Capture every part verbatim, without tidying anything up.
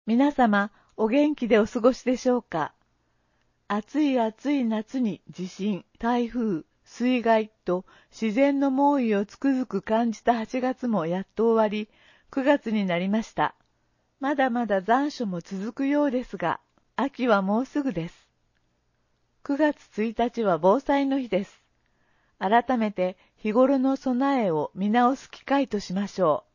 皆様、お元気でお過ごしでしょうか。暑い暑い夏に地震、台風、水害と自然の猛威をつくづく感じたはちがつもやっと終わり、くがつになりました。まだまだ残暑も続くようですが、秋はもうすぐです。くがつついたちは防災の日です。改めて日頃の備えを見直す機会としましょう。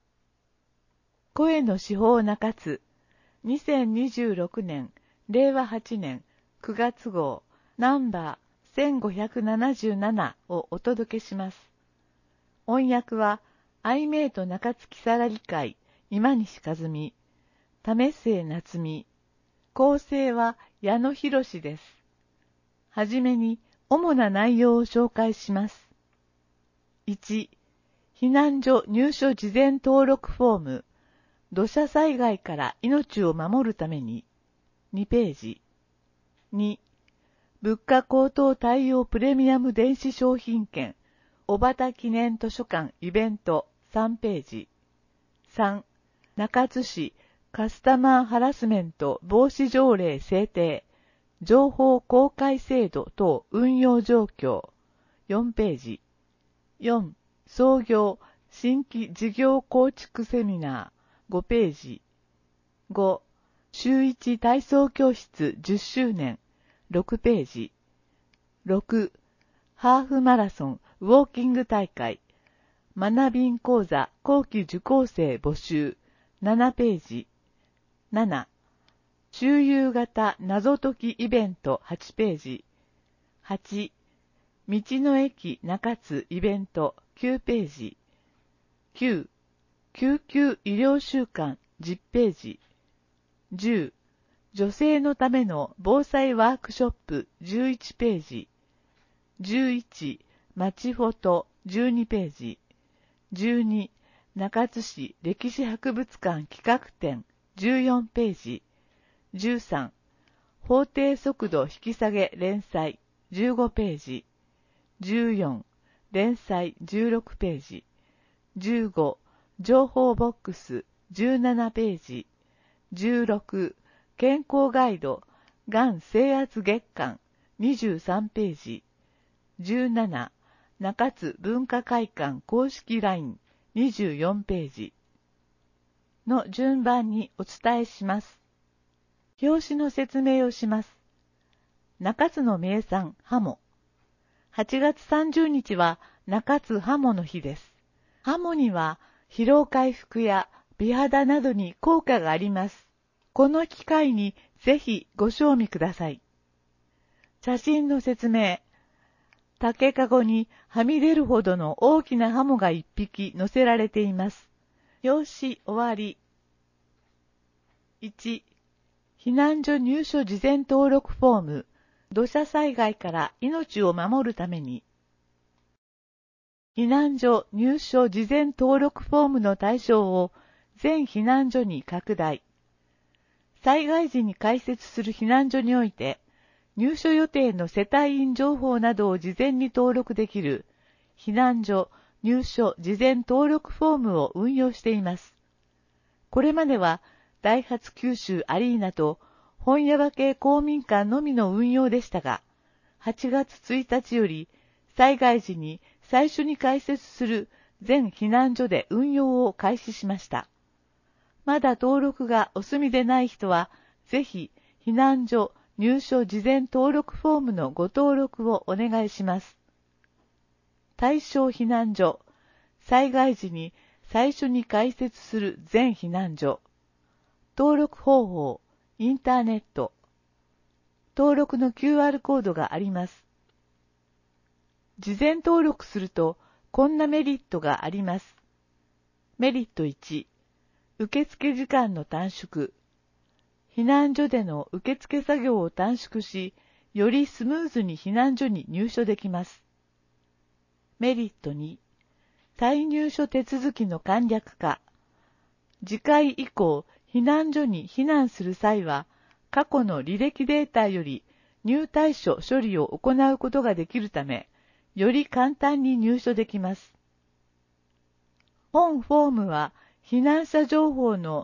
声の司法中津、にせんにじゅうろくねん、れいわはちねんくがつ号、ナンバーせんごひゃくななじゅうななをお届けします。音訳は、アイメイト中津木更木会、今西和美、為末夏美、構成は矢野博です。はじめに、主な内容を紹介します。いち、避難所入所事前登録フォーム、土砂災害から命を守るために、にページ。に、物価高騰対応プレミアム電子商品券、小畑記念図書館イベントさんページ。さん、中津市カスタマーハラスメント防止条例制定、情報公開制度等運用状況よんページ。よん、創業新規事業構築セミナーごページ。ご、週いち体操教室じゅっしゅうねんろくページ。ろく、ハーフマラソンウォーキング大会学びん講座後期受講生募集ななページ。なな、周遊型謎解きイベントはちページ。はち、道の駅中津イベントきゅうページ。きゅう、救急医療週間じゅっページ。じゅう、女性のための防災ワークショップじゅういちページ。じゅういち、まちフォトじゅうにページ。じゅうに、中津市歴史博物館企画展じゅうよんページ。じゅうさん、法定速度引き下げ連載じゅうごページ。じゅうよん、連載じゅうろくページ。じゅうご、情報ボックスじゅうななページ。じゅうろく、健康ガイドがん征圧月間にじゅうさんページ。じゅうなな、中津文化会館公式 ラインにじゅうよんページの順番にお伝えします。表紙の説明をします。中津の名産ハモ。はちがつさんじゅうにちは中津ハモの日です。ハモには疲労回復や美肌などに効果があります。この機会にぜひご賞味ください。写真の説明。竹かごにはみ出るほどの大きなハモが一匹乗せられています。表紙終わり。いち、避難所入所事前登録フォーム、土砂災害から命を守るために。避難所入所事前登録フォームの対象を全避難所に拡大。災害時に開設する避難所において、入所予定の世帯員情報などを事前に登録できる、避難所入所事前登録フォームを運用しています。これまでは、ダイハツ九州アリーナと本屋場系公民館のみの運用でしたが、はちがつついたちより、災害時に最初に開設する全避難所で運用を開始しました。まだ登録がお済みでない人は、ぜひ避難所入所事前登録フォームのご登録をお願いします。対象避難所、災害時に最初に開設する全避難所、登録方法、インターネット、登録の キューアール コードがあります。事前登録すると、こんなメリットがあります。メリットいち、受付時間の短縮。避難所での受付作業を短縮し、よりスムーズに避難所に入所できます。メリットに、再入所手続きの簡略化。次回以降、避難所に避難する際は、過去の履歴データより入退所処理を行うことができるため、より簡単に入所できます。本フォームは、避難者情報の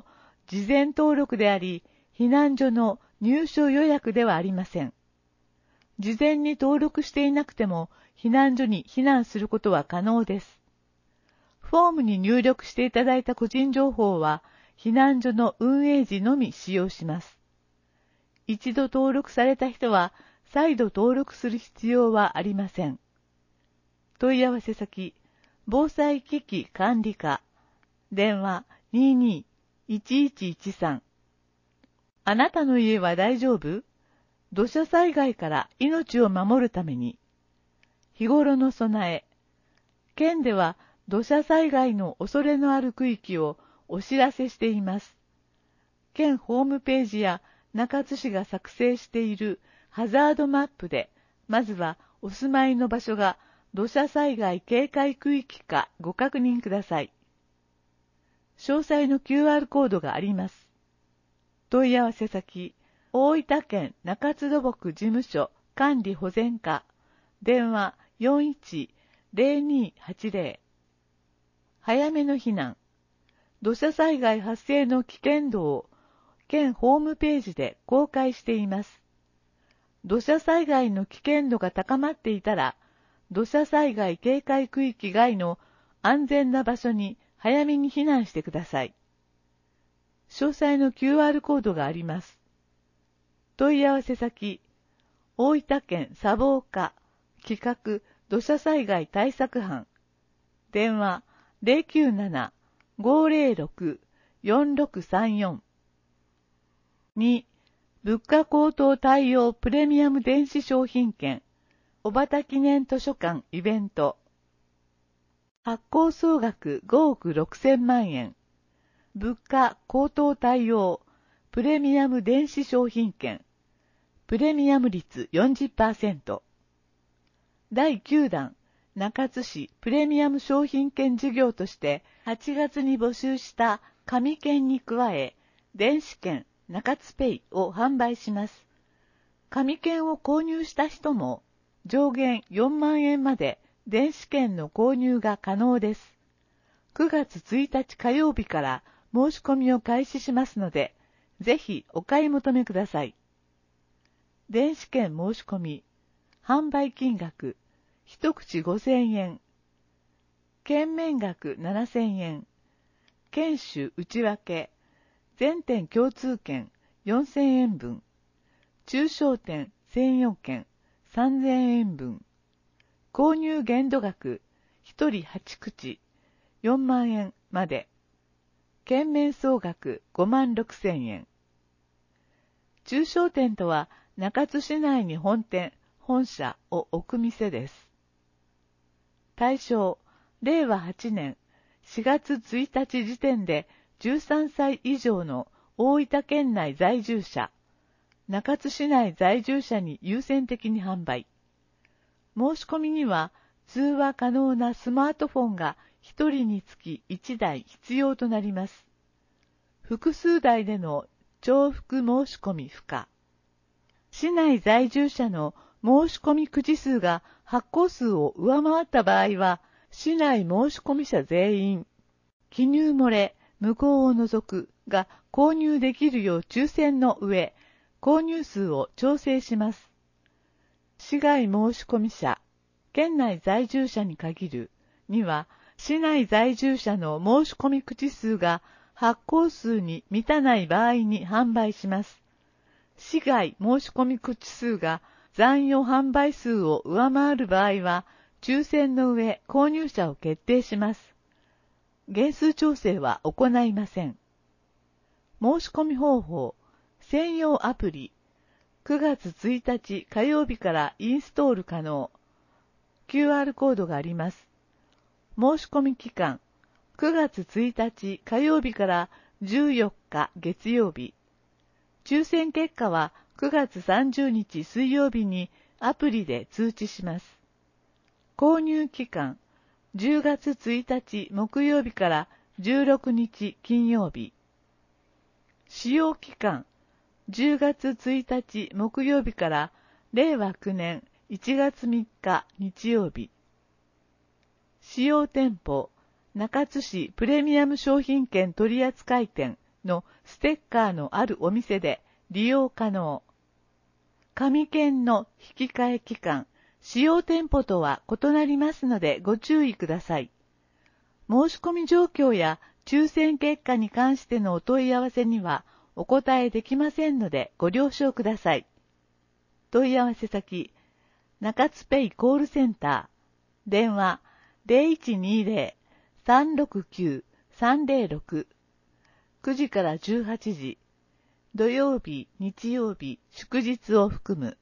事前登録であり、避難所の入所予約ではありません。事前に登録していなくても、避難所に避難することは可能です。フォームに入力していただいた個人情報は、避難所の運営時のみ使用します。一度登録された人は、再度登録する必要はありません。問い合わせ先、防災危機管理課、電話 にーにーいちいちいちさん。あなたの家は大丈夫？土砂災害から命を守るために。日頃の備え。県では土砂災害の恐れのある区域をお知らせしています。県ホームページや中津市が作成しているハザードマップで、まずはお住まいの場所が土砂災害警戒区域かご確認ください。詳細の キューアール コードがあります。問い合わせ先、大分県中津土木事務所管理保全課、電話 よんいちゼロにーはちゼロ。早めの避難。土砂災害発生の危険度を県ホームページで公開しています。土砂災害の危険度が高まっていたら、土砂災害警戒区域外の安全な場所に早めに避難してください。詳細の キューアール コードがあります。問い合わせ先、大分県砂防課企画土砂災害対策班、電話 ゼロきゅうなな ごゼロろく よんろくさんよん。に、物価高騰対応プレミアム電子商品券、小畑記念図書館イベント。発行総額ごおくろくせんまんえん。物価高騰対応プレミアム電子商品券。プレミアム率 よんじゅっパーセント。だいきゅうだん中津市プレミアム商品券事業としてはちがつに募集した紙券に加え、電子券中津ペイを販売します。紙券を購入した人も上限よんまんえんまで電子券の購入が可能です。くがつついたち火曜日から申し込みを開始しますので、ぜひお買い求めください。電子券申し込み、販売金額、一口ごせんえん、券面額ななせんえん、券種内訳、全店共通券よんせんえんぶん、中小店専用券さんぜんえんぶん、購入限度額ひとりはちくちよんまんえんまで、券面総額ごまんろくせんえん。中小店とは中津市内に本店、本社を置く店です。対象、れいわはちねんしがつついたち時点でじゅうさんさい以上の大分県内在住者、中津市内在住者に優先的に販売。申し込みには通話可能なスマートフォンがひとりにつきいちだい必要となります。複数台での重複申し込み不可。市内在住者の申し込みくじ数が発行数を上回った場合は、市内申し込み者全員、記入漏れ、無効を除くが購入できるよう抽選の上、購入数を調整します。市外申し込み者、県内在住者に限るには、市内在住者の申し込み口数が発行数に満たない場合に販売します。市外申し込み口数が残余販売数を上回る場合は、抽選の上購入者を決定します。原数調整は行いません。申し込み方法、専用アプリ、くがつついたち火曜日からインストール可能。キューアール コードがあります。申し込み期間、くがつついたち火曜日からじゅうよっか月曜日。抽選結果はくがつさんじゅうにち水曜日にアプリで通知します。購入期間、じゅうがつついたち木曜日からじゅうろくにち金曜日。使用期間、じゅうがつついたち木曜日かられいわきゅうねんいちがつみっか日曜日。使用店舗、中津市プレミアム商品券取扱店のステッカーのあるお店で利用可能。紙券の引き換え期間、使用店舗とは異なりますのでご注意ください。申し込み状況や抽選結果に関してのお問い合わせにはお答えできませんのでご了承ください。問い合わせ先、中津ペイコールセンター、電話 ゼロいちにゼロ さんろくきゅう さんゼロろく、くじからじゅうはちじ、土曜日、日曜日、祝日を含む。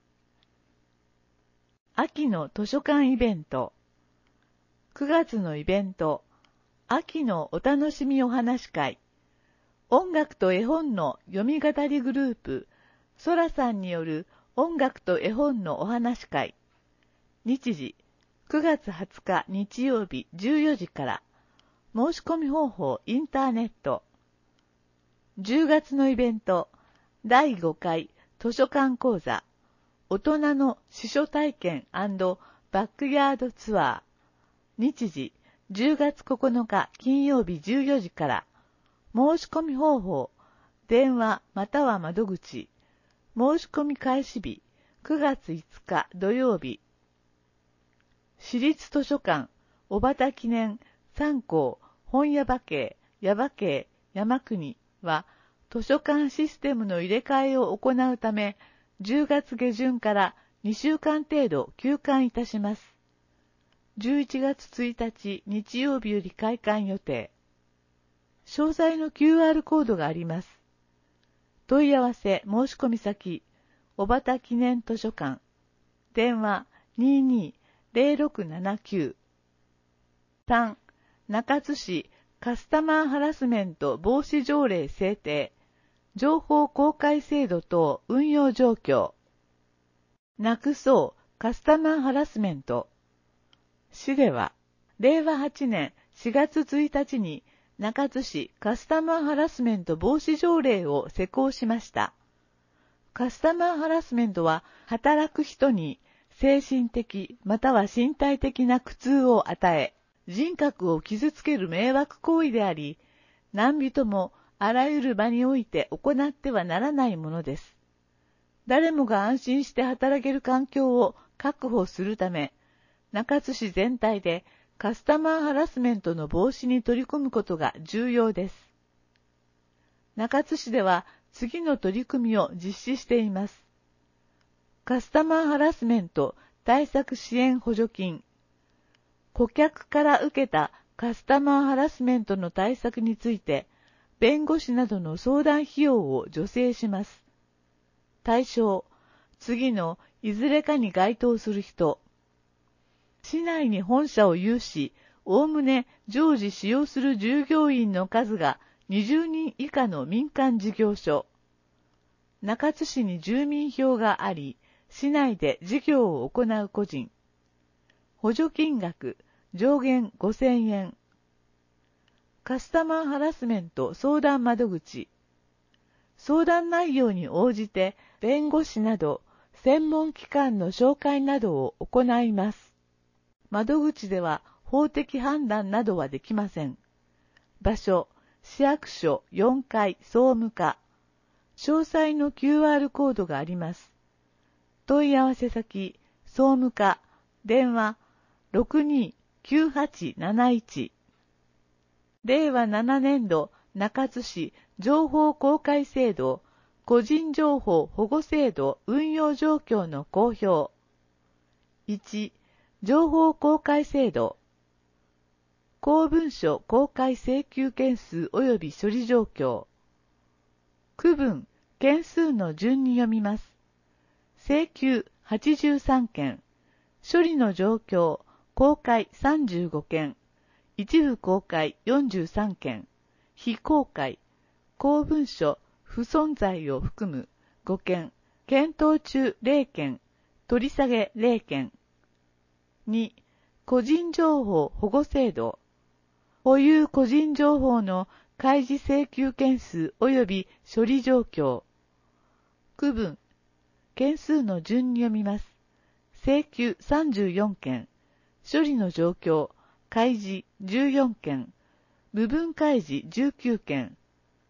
秋の図書館イベント。くがつのイベント、秋のお楽しみお話会。音楽と絵本の読み語りグループ、そらさんによる音楽と絵本のお話会。日時、くがつはつか日曜日じゅうよじから。申し込み方法インターネット。じゅうがつのイベント、だいごかい図書館講座、大人の司書体験&バックヤードツアー。日時、じゅうがつここのか金曜日じゅうよじから。申し込み方法、電話または窓口。申し込み開始日、くがついつか土曜日。私立図書館、小畑記念、三校、本屋馬渓、耶馬渓、山国は、図書館システムの入れ替えを行うため、じゅうがつげじゅんからにしゅうかん程度休館いたします。じゅういちがつついたち日曜日より開館予定。詳細の キューアール コードがあります。問い合わせ申し込み先、小畑記念図書館。電話 にーにー ゼロろくななきゅう。さん. 中津市カスタマーハラスメント防止条例制定。情報公開制度等運用状況。なくそうカスタマーハラスメント。市では、れいわはちねんしがつついたちに中津市カスタマーハラスメント防止条例を施行しました。カスタマーハラスメントは働く人に精神的または身体的な苦痛を与え、人格を傷つける迷惑行為であり、何人もあらゆる場において行ってはならないものです。誰もが安心して働ける環境を確保するため、中津市全体でカスタマーハラスメントの防止に取り組むことが重要です。中津市では次の取り組みを実施しています。カスタマーハラスメント対策支援補助金。顧客から受けたカスタマーハラスメントの対策について、弁護士などの相談費用を助成します。対象、次のいずれかに該当する人。市内に本社を有し、おおむね常時使用する従業員の数がにじゅうにん以下の民間事業所。中津市に住民票があり、市内で事業を行う個人。補助金額、上限ごせんえん。カスタマーハラスメント相談窓口。相談内容に応じて弁護士など専門機関の紹介などを行います。窓口では法的判断などはできません。場所、市役所よんかい総務課。詳細の キューアール コードがあります。問い合わせ先、総務課、電話 ろくにーきゅうはちなないち。れいわななねんど中津市情報公開制度個人情報保護制度運用状況の公表。いち. 情報公開制度。公文書公開請求件数及び処理状況。区分、件数の順に読みます。請求はちじゅうさんけん。処理の状況、公開さんじゅうごけん。一部公開よんじゅうさんけん。非公開、公文書不存在を含むごけん。検討中れいけん。取り下げれいけん。に. 個人情報保護制度。保有個人情報の開示請求件数及び処理状況。区分、件数の順に読みます。請求さんじゅうよんけん。処理の状況、開示じゅうよんけん。部分開示じゅうきゅうけん。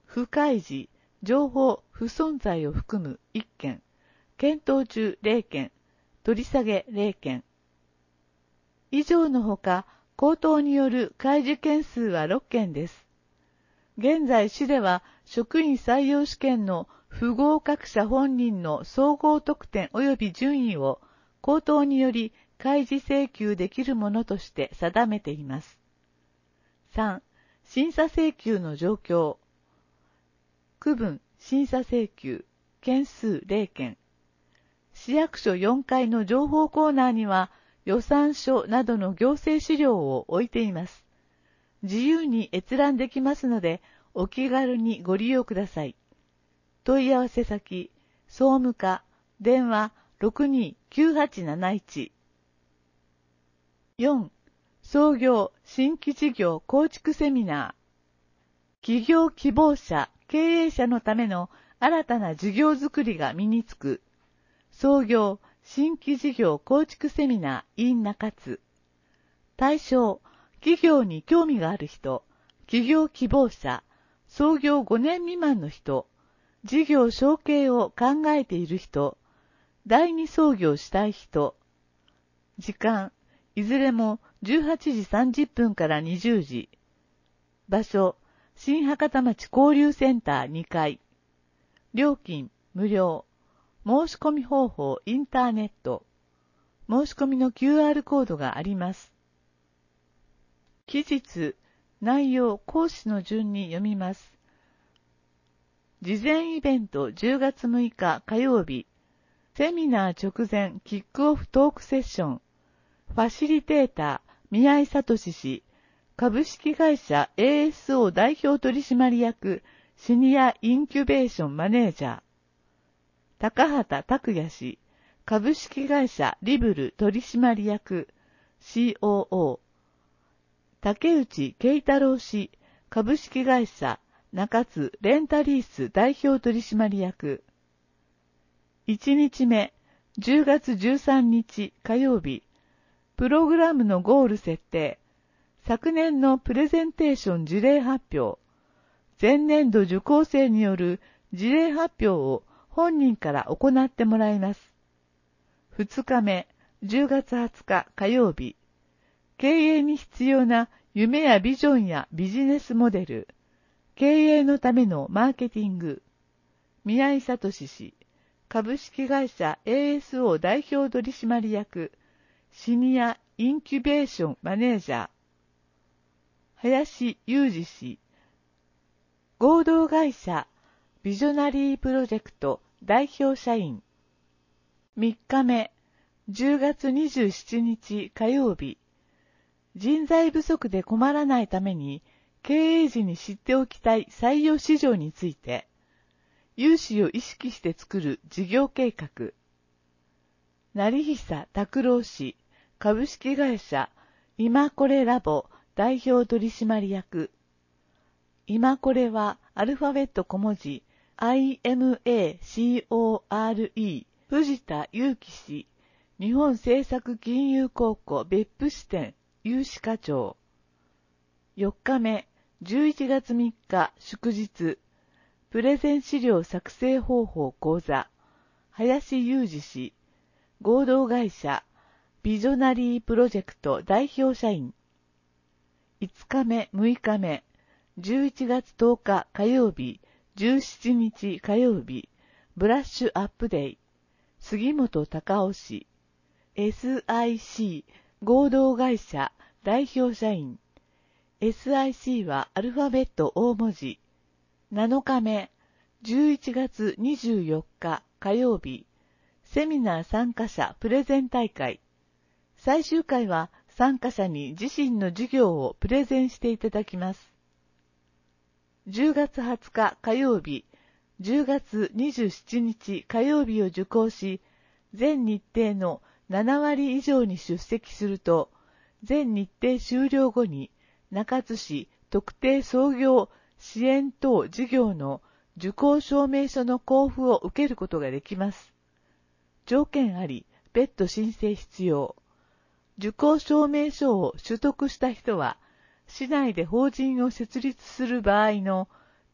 不開示、情報不存在を含むいっけん、検討中ゼロけん、取り下げゼロけん。以上のほか、口頭による開示件数はろっけんです。現在、市では職員採用試験の不合格者本人の総合得点及び順位を口頭により開示請求できるものとして定めています。さん. 審査請求の状況。区分審査請求、件数ゼロけん。市役所よんかいの情報コーナーには予算書などの行政資料を置いています。自由に閲覧できますので、お気軽にご利用ください。問い合わせ先、総務課、電話 ろくにーきゅうはちなないち。よん. 創業・新規事業構築セミナー。企業希望者、経営者のための新たな事業づくりが身につく。創業・新規事業構築セミナー in 中津。対象、企業に興味がある人、企業希望者、創業ごねん未満の人、事業承継を考えている人、第二創業したい人。時間、いずれもじゅうはちじさんじゅっぷんからにじゅうじ。場所、新博多町交流センターにかい。料金、無料。申し込み方法、インターネット。申し込みの キューアール コードがあります。期日、内容、講師の順に読みます。事前イベントじゅうがつむいか火曜日。セミナー直前キックオフトークセッション。ファシリテーター、宮井聡氏。株式会社 エーエスオー 代表取締役、シニアインキュベーションマネージャー。高畑拓也氏。株式会社リブル取締役、シーオーオー。竹内慶太郎氏。株式会社中津レンタリース代表取締役。いちにちめ、じゅうがつじゅうさんにち火曜日。プログラムのゴール設定。昨年のプレゼンテーション事例発表。前年度受講生による事例発表を本人から行ってもらいます。ふつかめ、じゅうがつはつか火曜日。経営に必要な夢やビジョンやビジネスモデル。経営のためのマーケティング。宮井聡氏。株式会社 エーエスオー 代表取締役。シニアインキュベーションマネージャー。林裕二氏。合同会社ビジョナリープロジェクト代表社員。みっかめ、じゅうがつにじゅうしちにち火曜日。人材不足で困らないために経営時に知っておきたい採用市場について、融資を意識して作る事業計画。成久拓郎氏、株式会社今これラボ代表取締役。今これはアルファベット小文字 アイエムエーシーオーアールイー 藤田祐樹氏、日本政策金融公庫別府支店有志課長。よっかめ、じゅういちがつみっか祝日。プレゼン資料作成方法講座。林裕二氏。合同会社。ビジョナリープロジェクト代表社員。いつかめ、むいかめ。じゅういちがつとおか火曜日。じゅうしちにち火曜日。ブラッシュアップデイ。杉本隆夫氏。エスアイシー 合同会社代表社員。エスアイシー はアルファベット大文字。なのかめ、じゅういちがつにじゅうよっか火曜日。セミナー参加者プレゼン大会。最終回は参加者に自身の授業をプレゼンしていただきます。じゅうがつはつか火曜日、じゅうがつにじゅうしちにち火曜日を受講し、全日程のななわり以上に出席すると、全日程終了後に中津市特定創業支援等事業の受講証明書の交付を受けることができます。条件あり、別途申請必要。受講証明書を取得した人は、市内で法人を設立する場合の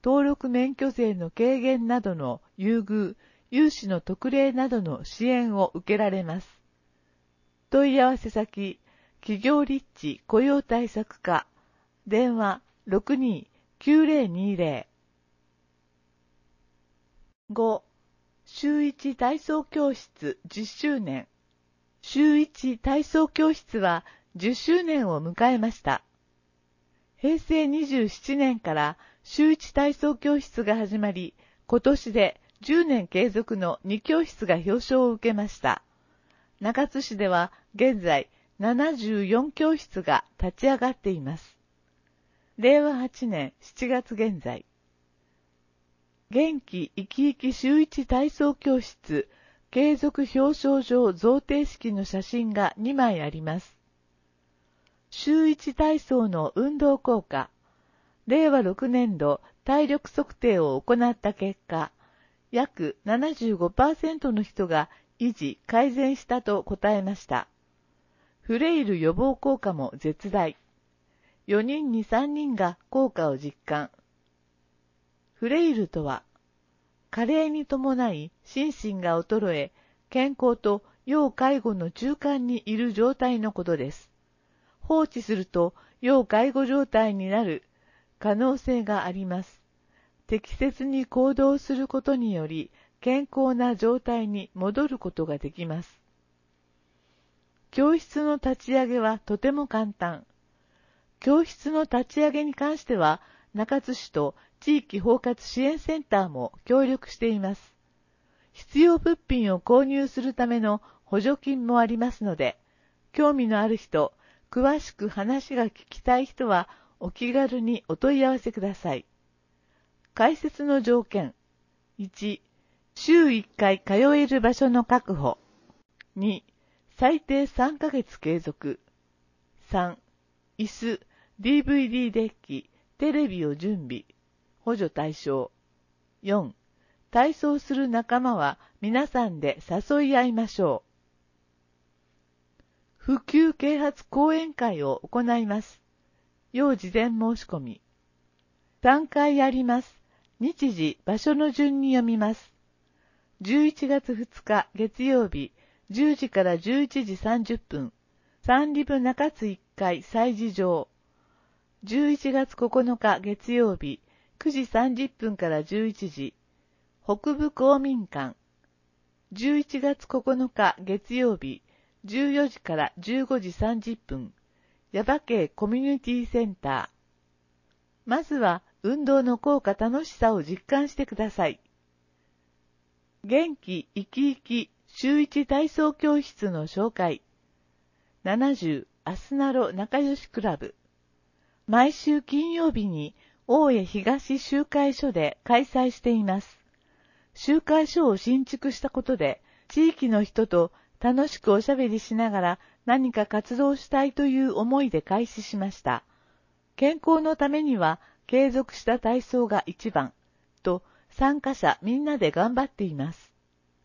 登録免許税の軽減などの優遇、融資の特例などの支援を受けられます。問い合わせ先、企業立地雇用対策課、電話 ろくにーきゅうぜろにぜろ。ご. 週一体操教室じゅっしゅうねん。週一体操教室はじゅっしゅうねんを迎えました。へいせいにじゅうななねんから週一体操教室が始まり、今年でじゅうねん継続のに教室が表彰を受けました。中津市では現在ななじゅうよん教室が立ち上がっています。れいわはちねんしちがつ現在。元気生き生き週一体操教室継続表彰状贈呈式の写真がにまいあります。週一体操の運動効果。れいわろくねんど体力測定を行った結果、約 ななじゅうごパーセント の人が維持・改善したと答えました。フレイル予防効果も絶大。よにんにさんにんが効果を実感。フレイルとは、加齢に伴い心身が衰え、健康と要介護の中間にいる状態のことです。放置すると要介護状態になる可能性があります。適切に行動することにより、健康な状態に戻ることができます。教室の立ち上げはとても簡単。教室の立ち上げに関しては、中津市と地域包括支援センターも協力しています。必要物品を購入するための補助金もありますので、興味のある人、詳しく話が聞きたい人はお気軽にお問い合わせください。開設の条件。いち. 週いっかい通える場所の確保。に. 最低さんかげつ継続。さん. 椅子、ディーブイディー デッキ、テレビを準備。補助対象。よん. 体操する仲間は皆さんで誘い合いましょう。普及啓発講演会を行います。要事前申し込み。さんかいあります。日時、場所の順に読みます。じゅういちがつふつか月曜日、じゅうじからじゅういちじさんじゅっぷん、三里部中津いっかい催事場。じゅういちがつここのか月曜日、くじさんじゅっぷんからじゅういちじ、北部公民館。じゅういちがつここのか月曜日、じゅうよじからじゅうごじさんじゅっぷん、耶馬渓コミュニティセンター。まずは運動の効果楽しさを実感してください。元気生き生き週一体操教室の紹介。ななじゅうアスナロ仲良しクラブ。毎週金曜日に大江東集会所で開催しています。集会所を新築したことで、地域の人と楽しくおしゃべりしながら何か活動したいという思いで開始しました。健康のためには継続した体操が一番と参加者みんなで頑張っています。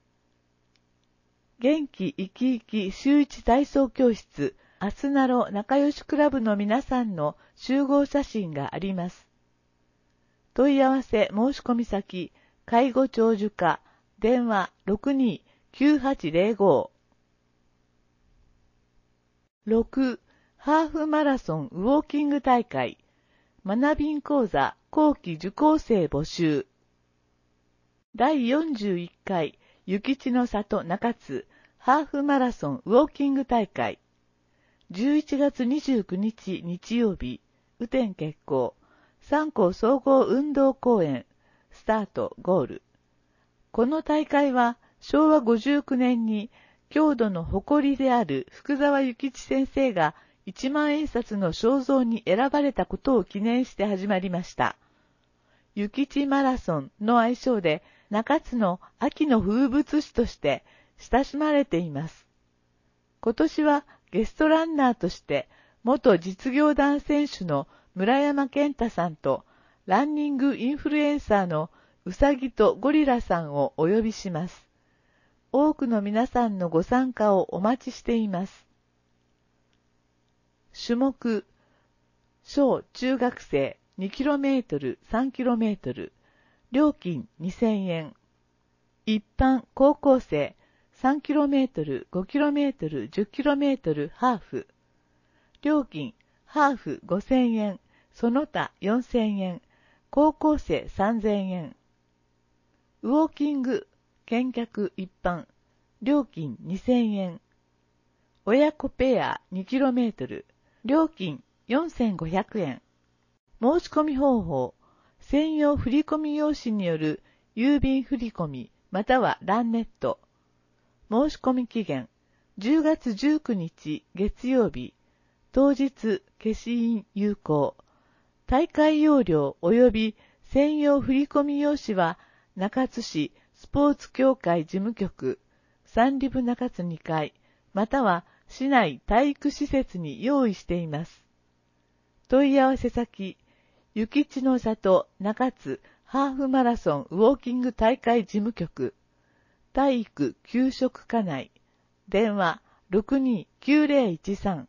元気生き生き週一体操教室アスナロ仲良しクラブの皆さんの集合写真があります。問い合わせ申し込み先、介護長寿課、電話 ろくにーきゅうはちぜろご。ろく. ハーフマラソンウォーキング大会、学びん講座後期受講生募集。だいよんじゅういっかい諭吉の里中津ハーフマラソンウォーキング大会。じゅういちがつにじゅうくにち日曜日、雨天決行、三校総合運動公園、スタート、ゴール。この大会はしょうわごじゅうきゅうねんに郷土の誇りである福沢諭吉先生がいちまんえんさつの肖像に選ばれたことを記念して始まりました。諭吉マラソンの愛称で中津の秋の風物詩として親しまれています。今年はゲストランナーとして元実業団選手の村山健太さんとランニングインフルエンサーのうさぎとゴリラさんをお呼びします。多くの皆さんのご参加をお待ちしています。種目、小中学生にキロメートル、さんキロメートル、料金にせんえん。一般、高校生、さんキロメートル、ごキロメートル、じゅっキロメートル、ハーフ。料金、ハーフごせんえん、その他よんせんえん、高校生さんぜんえん。ウォーキング、見客一般、料金にせんえん。親子ペアにキロメートル、料金よんせんごひゃくえん。申し込み方法、専用振込用紙による郵便振込またはランネット。申し込み期限、じゅうがつじゅうくにち月曜日、当日消印有効。大会要領及び専用振込用紙は中津市スポーツ協会事務局、三里部中津にかい、または市内体育施設に用意しています。問い合わせ先、諭吉の里中津ハーフマラソンウォーキング大会事務局、体育給食課内、電話 ろくにーきゅうぜろいちさん。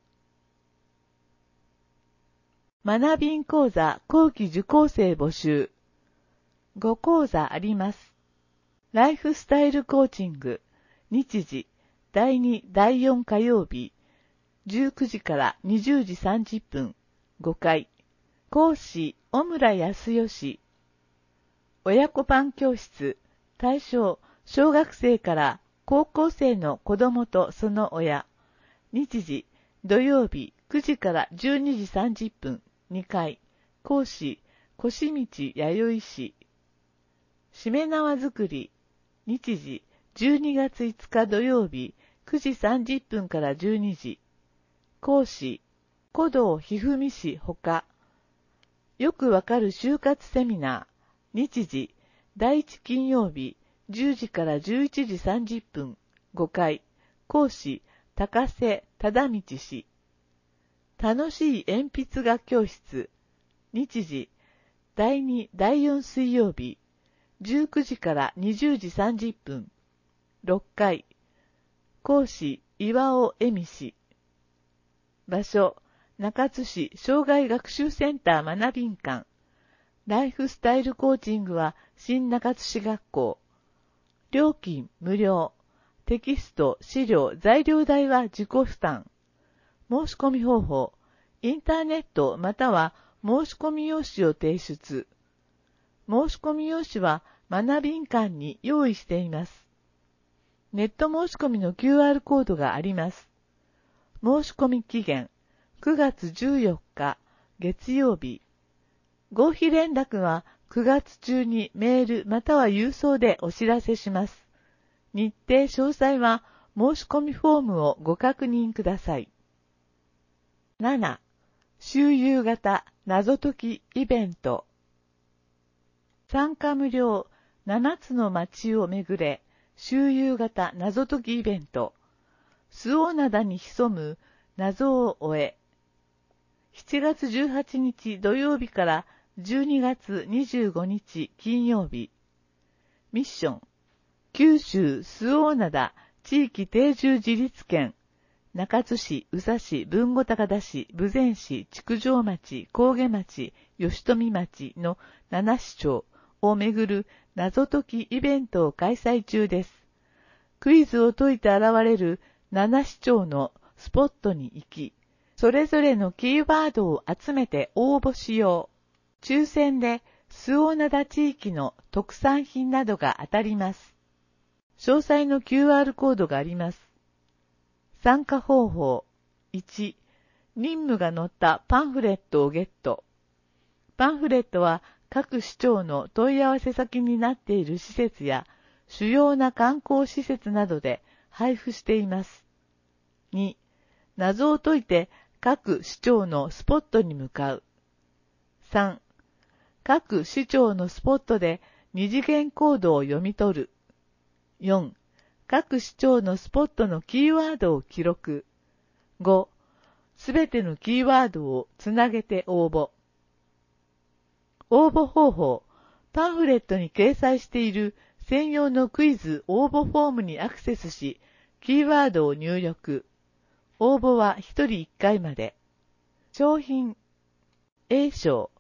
学びん講座後期受講生募集。ご講座あります。ライフスタイルコーチング、日時、だいに、だいよん火曜日、じゅうくじからにじゅうじさんじゅっぷん、ごかい。講師、小村康義。親子班教室、対象、小学生から高校生の子供とその親。日時、土曜日くじからじゅうにじさんじゅっぷん、にかい。講師、越道弥生氏。しめ縄作り、日時、じゅうにがついつか土曜日くじさんじゅっぷんからじゅうにじ。講師、古道ひふみ氏ほか。よくわかる就活セミナー、日時、だいいち金曜日じゅうじからじゅういちじさんじゅっぷん、ごかい。講師、高瀬忠道氏。楽しい鉛筆画教室、日時、だいに、だいよん水曜日、じゅうくじからにじゅうじさんじゅっぷん、ろっかい。講師、岩尾恵美氏。場所、中津市障害学習センター学びん館。ライフスタイルコーチングは新中津市学校。料金無料。テキスト、資料、材料代は自己負担。申し込み方法。インターネットまたは申し込み用紙を提出。申し込み用紙は学びん館に用意しています。ネット申し込みの キューアール コードがあります。申し込み期限、くがつじゅうよっか月曜日。合否連絡はくがつ中にメールまたは郵送でお知らせします。日程詳細は申し込みフォームをご確認ください。なな. 周遊型謎解きイベント。参加無料ななつの町を巡れ周遊型謎解きイベント。周防灘に潜む謎を終え。しちがつじゅうはちにち土曜日からじゅうにがつにじゅうごにち金曜日。ミッション。九州周防灘地域定住自立権。中津市、宇佐市、豊後高田市、豊前市、築城町、高下町、吉富町のなな市町をめぐる謎解きイベントを開催中です。クイズを解いて現れるなな市町のスポットに行き、それぞれのキーワードを集めて応募しよう。抽選で周防灘地域の特産品などが当たります。詳細の キューアール コードがあります。参加方法。いち. 任務が載ったパンフレットをゲット。パンフレットは各市町の問い合わせ先になっている施設や主要な観光施設などで配布しています。に. 謎を解いて各市町のスポットに向かう。さん. 各市町のスポットで二次元コードを読み取る。よん. 各市町のスポットのキーワードを記録。ご. すべてのキーワードをつなげて応募。応募方法。パンフレットに掲載している専用のクイズ応募フォームにアクセスし、キーワードを入力。応募はひとりいっかいまで。賞品。A 賞。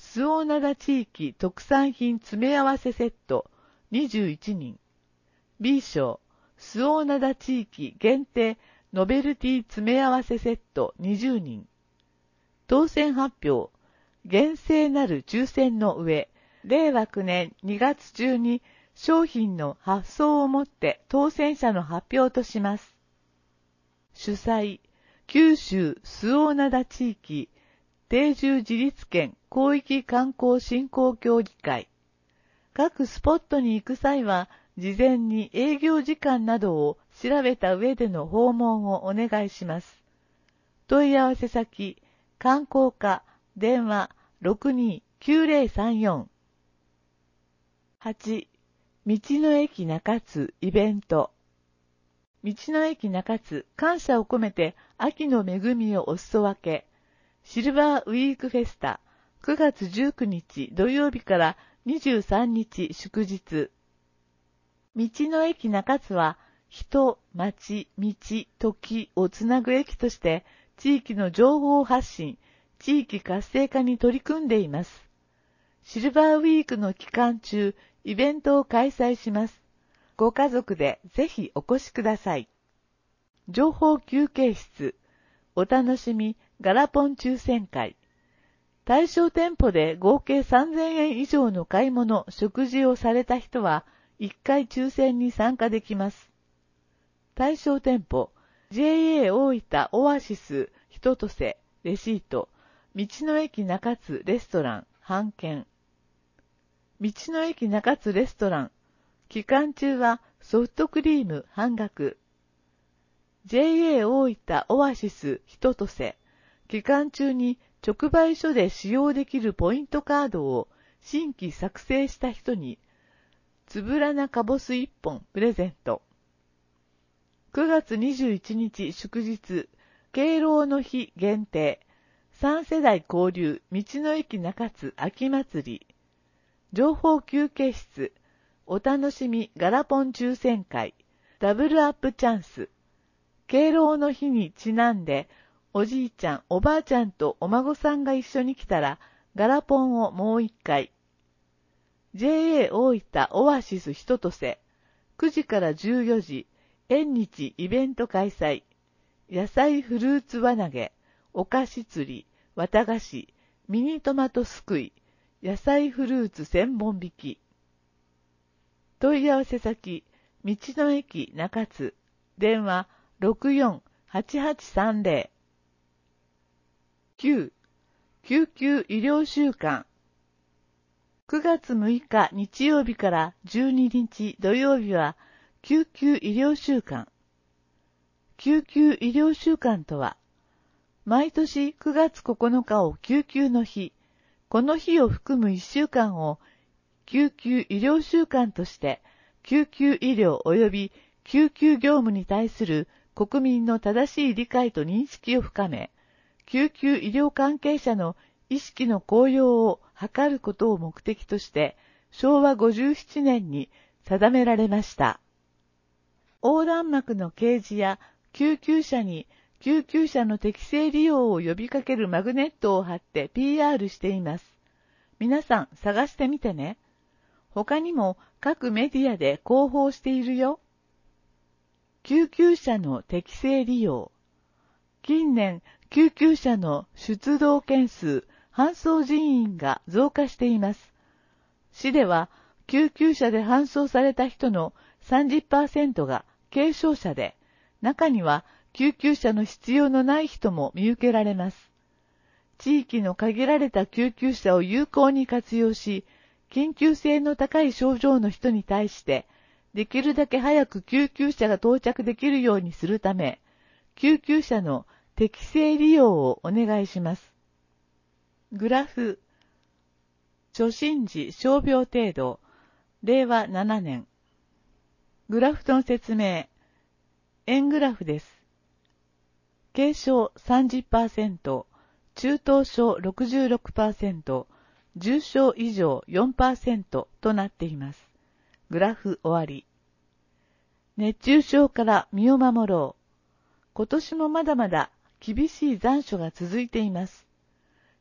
周防灘地域特産品詰め合わせセットにじゅういちにん。B 賞、周防灘地域限定ノベルティ詰め合わせセットにじゅうにん。当選発表、厳正なる抽選の上、れいわきゅうねんにがつ中に商品の発送をもって当選者の発表とします。主催、九州周防灘地域定住自立県広域観光振興協議会。各スポットに行く際は、事前に営業時間などを調べた上での訪問をお願いします。問い合わせ先、観光課、電話 ろくにーきゅうぜろさんよん。はち. 道の駅中津イベント。道の駅中津感謝を込めて秋の恵みをお裾分け。シルバーウィークフェスタくがつじゅうくにち土曜日からにじゅうさんにち祝日。道の駅中津は人、町、道、時をつなぐ駅として地域の情報発信、地域活性化に取り組んでいます。シルバーウィークの期間中、イベントを開催します。ご家族でぜひお越しください。情報休憩室、お楽しみガラポン抽選会。対象店舗で合計さんぜんえん以上の買い物、食事をされた人はいっかい抽選に参加できます。対象店舗、ジェイエー 大分オアシス、人とせ、レシート、道の駅中津レストラン、半券。道の駅中津レストラン、期間中はソフトクリーム半額。ジェイエー 大分オアシス、人とせ、期間中に直売所で使用できるポイントカードを新規作成した人に、つぶらなかぼすいっぽんプレゼント。くがつにじゅういちにち祝日、敬老の日限定、さんせだい交流道の駅中津秋祭り。情報休憩室、お楽しみガラポン抽選会、ダブルアップチャンス。敬老の日にちなんで、おじいちゃん、おばあちゃんとお孫さんが一緒に来たら、ガラポンをもう一回。ジェイエー 大分オアシス人とせ、くじからじゅうよじ、縁日イベント開催。野菜フルーツ輪投げ、お菓子釣り、綿菓子、ミニトマトすくい、野菜フルーツ千本引き。問い合わせ先、道の駅中津、電話 ろくよんはちはちさんぜろ。きゅう. 救急医療週間。くがつむいか日曜日からじゅうににち土曜日は救急医療週間。救急医療週間とは、毎年くがつここのかを救急の日、この日を含むいっしゅうかんを救急医療週間として、救急医療及び救急業務に対する国民の正しい理解と認識を深め、救急医療関係者の意識の向上を図ることを目的として、しょうわごじゅうななねんに定められました。横断幕の掲示や救急車に救急車の適正利用を呼びかけるマグネットを貼って ピーアール しています。皆さん探してみてね。他にも各メディアで広報しているよ。救急車の適正利用。近年、救急車の出動件数、搬送人員が増加しています。市では、救急車で搬送された人の さんじゅっパーセント が軽症者で、中には救急車の必要のない人も見受けられます。地域の限られた救急車を有効に活用し、緊急性の高い症状の人に対して、できるだけ早く救急車が到着できるようにするため、救急車の適正利用をお願いします。グラフ、初診時傷病程度、れいわななねん。グラフの説明、円グラフです。軽症 さんじゅっパーセント、中等症 ろくじゅうろくパーセント、重症以上 よんパーセント となっています。グラフ終わり。熱中症から身を守ろう。今年もまだまだ厳しい残暑が続いています。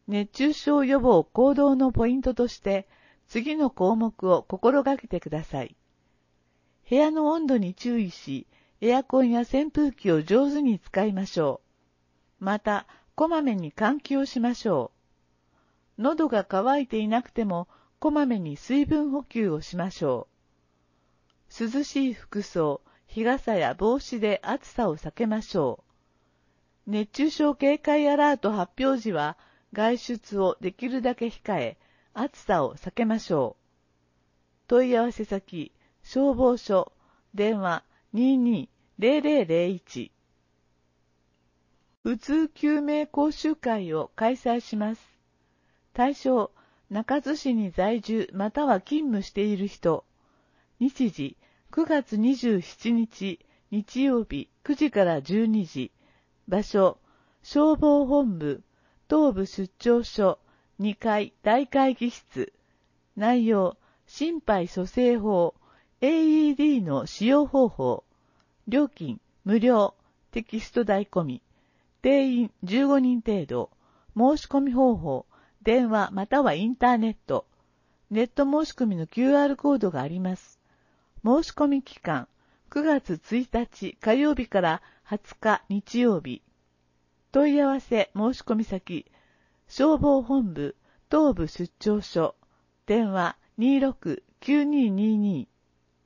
熱中症予防行動のポイントとして、次の項目を心がけてください。部屋の温度に注意し、エアコンや扇風機を上手に使いましょう。また、こまめに換気をしましょう。喉が渇いていなくても、こまめに水分補給をしましょう。涼しい服装、日傘や帽子で暑さを避けましょう。熱中症警戒アラート発表時は、外出をできるだけ控え、暑さを避けましょう。問い合わせ先、消防署、電話 にーにーぜろぜろぜろいち。うつう救命講習会を開催します。対象、中津市に在住または勤務している人。日時、くがつにじゅうしちにち、日曜日くじからじゅうにじ。場所、消防本部、東部出張所、にかい大会議室。内容、心肺蘇生法、エーイーディー の使用方法。料金、無料、テキスト代込み。定員じゅうごにん程度。申し込み方法、電話またはインターネット。ネット申し込みの キューアール コードがあります。申し込み期間、くがつついたち火曜日からはつか日曜日。問い合わせ申し込み先、消防本部東部出張所、電話 にーろくきゅうにーにーにー。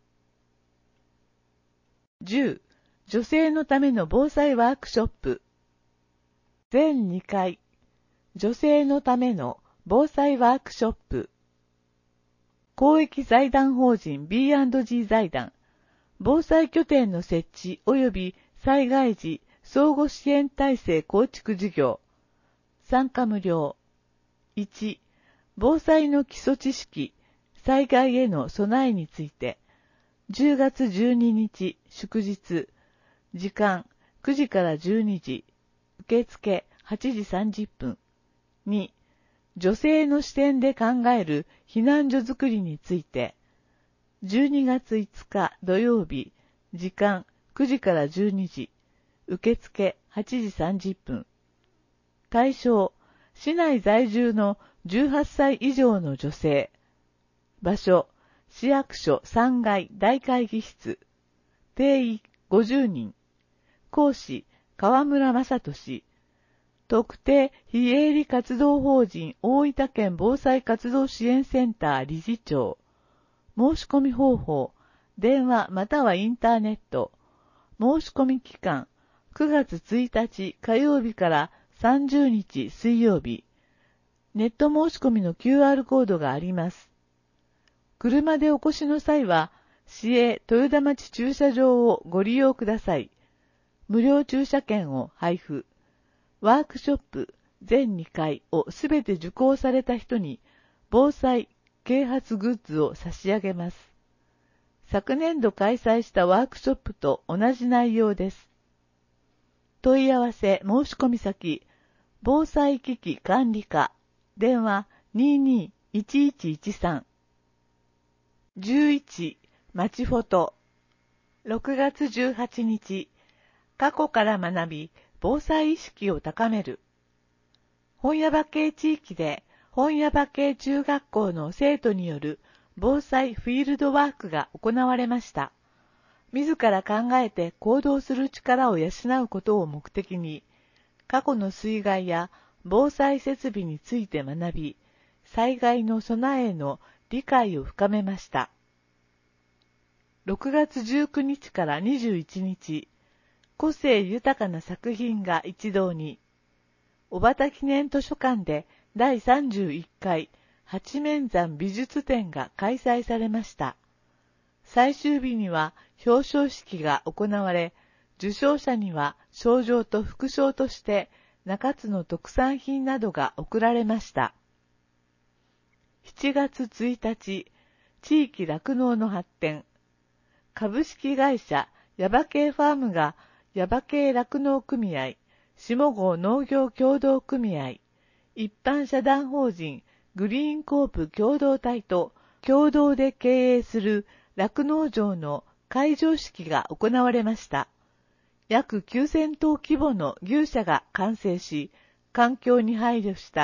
じゅう. 女性のための防災ワークショップ。ぜんにかい、女性のための防災ワークショップ。公益財団法人 ビーアンドジー 財団、防災拠点の設置及び災害時相互支援体制構築事業。参加無料。いち. 防災の基礎知識、災害への備えについて。じゅうがつじゅうににち祝日。時間くじからじゅうにじ。受付はちじさんじゅっぷん。に. 女性の視点で考える避難所づくりについて。じゅうにがついつか土曜日。時間くじからじゅうにじ。受付はちじさんじゅっぷん。対象、市内在住のじゅうはっさい以上の女性。場所、市役所さんがい大会議室。定員ごじゅうにん。講師、河村正俊。特定非営利活動法人大分県防災活動支援センター理事長。申し込み方法、電話またはインターネット。申し込み期間、くがつついたち火曜日からさんじゅうにち水曜日。ネット申し込みの キューアール コードがあります。車でお越しの際は、市営豊田町駐車場をご利用ください。無料駐車券を配布。ワークショップぜんにかいをすべて受講された人に、防災啓発グッズを差し上げます。昨年度開催したワークショップと同じ内容です。問い合わせ申し込み先、防災危機管理課、電話 にーにーいちいちいちさん。じゅういち. 町フォト。ろくがつじゅうはちにち、過去から学び、防災意識を高める。本耶馬渓地域で本耶馬渓中学校の生徒による防災フィールドワークが行われました。自ら考えて行動する力を養うことを目的に、過去の水害や防災設備について学び、災害の備えへの理解を深めました。ろくがつじゅうくにちからにじゅういちにち、個性豊かな作品が一堂に、小畑記念図書館でだいさんじゅういっかい八面山美術展が開催されました。最終日には表彰式が行われ、受賞者には賞状と副賞として中津の特産品などが贈られました。しちがつついたち、地域酪農の発展。株式会社耶馬渓ファームが耶馬渓酪農組合、下郷農業協同組合、一般社団法人グリーンコープ共同体と共同で経営する酪農場の開場式が行われました。約きゅうせんとう規模の牛舎が完成し、環境に配慮した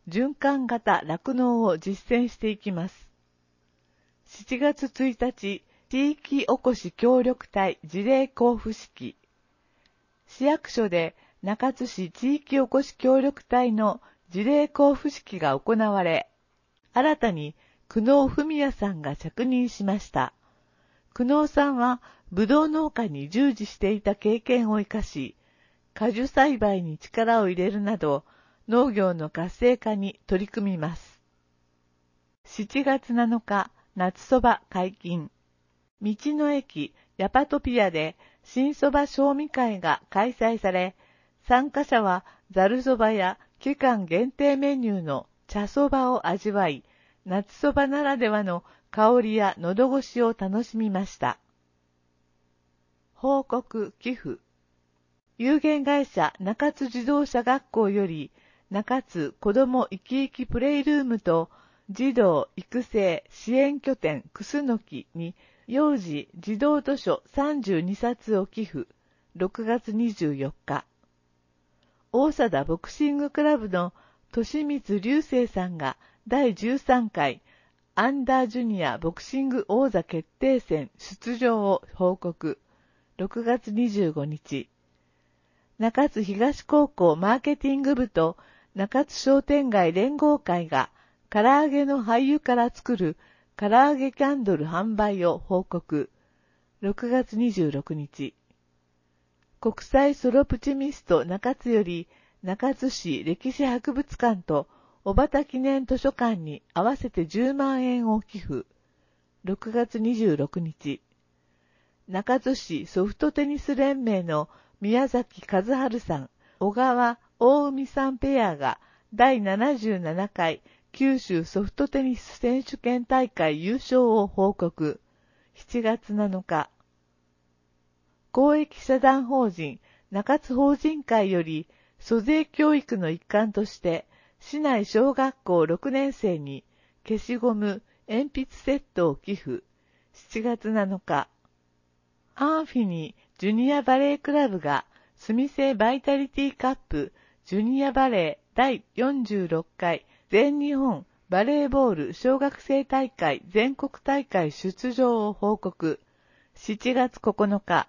循環型酪農を実践していきます。しちがつついたち、地域おこし協力隊事例交付式。市役所で中津市地域おこし協力隊の事例交付式が行われ、新たに久能文也さんが着任しました。久能さんはぶどう農家に従事していた経験を生かし、果樹栽培に力を入れるなど、農業の活性化に取り組みます。しちがつなのか、夏そば解禁。道の駅ヤパトピアで新そば賞味会が開催され、参加者はざるそばや期間限定メニューの茶そばを味わい、夏そばならではの香りや喉越しを楽しみました。報告寄付。有限会社中津自動車学校より、中津子ども生き生きプレイルームと児童育成支援拠点くすのきに幼児児童図書さんじゅうにさつを寄付。ろくがつにじゅうよっか。大貞ボクシングクラブの利光隆生さんがだいじゅうさんかいアンダージュニアボクシング王座決定戦出場を報告。ろくがつにじゅうごにち。中津東高校マーケティング部と中津商店街連合会が唐揚げの廃油から作る唐揚げキャンドル販売を報告。ろくがつにじゅうろくにち。国際ソロプチミスト中津より中津市歴史博物館と小畑記念図書館に合わせてじゅうまんえんを寄付。ろくがつにじゅうろくにち。中津市ソフトテニス連盟の宮崎和春さん、小川大海さんペアがだいななじゅうななかい九州ソフトテニス選手権大会優勝を報告。しちがつなのか。公益社団法人中津法人会より租税教育の一環として市内小学校ろくねんせいに消しゴム、鉛筆セットを寄付。しちがつなのか。アンフィニージュニアバレークラブがスミセバイタリティカップジュニアバレーだいよんじゅうろっかい全日本バレーボール小学生大会全国大会出場を報告。しちがつここのか。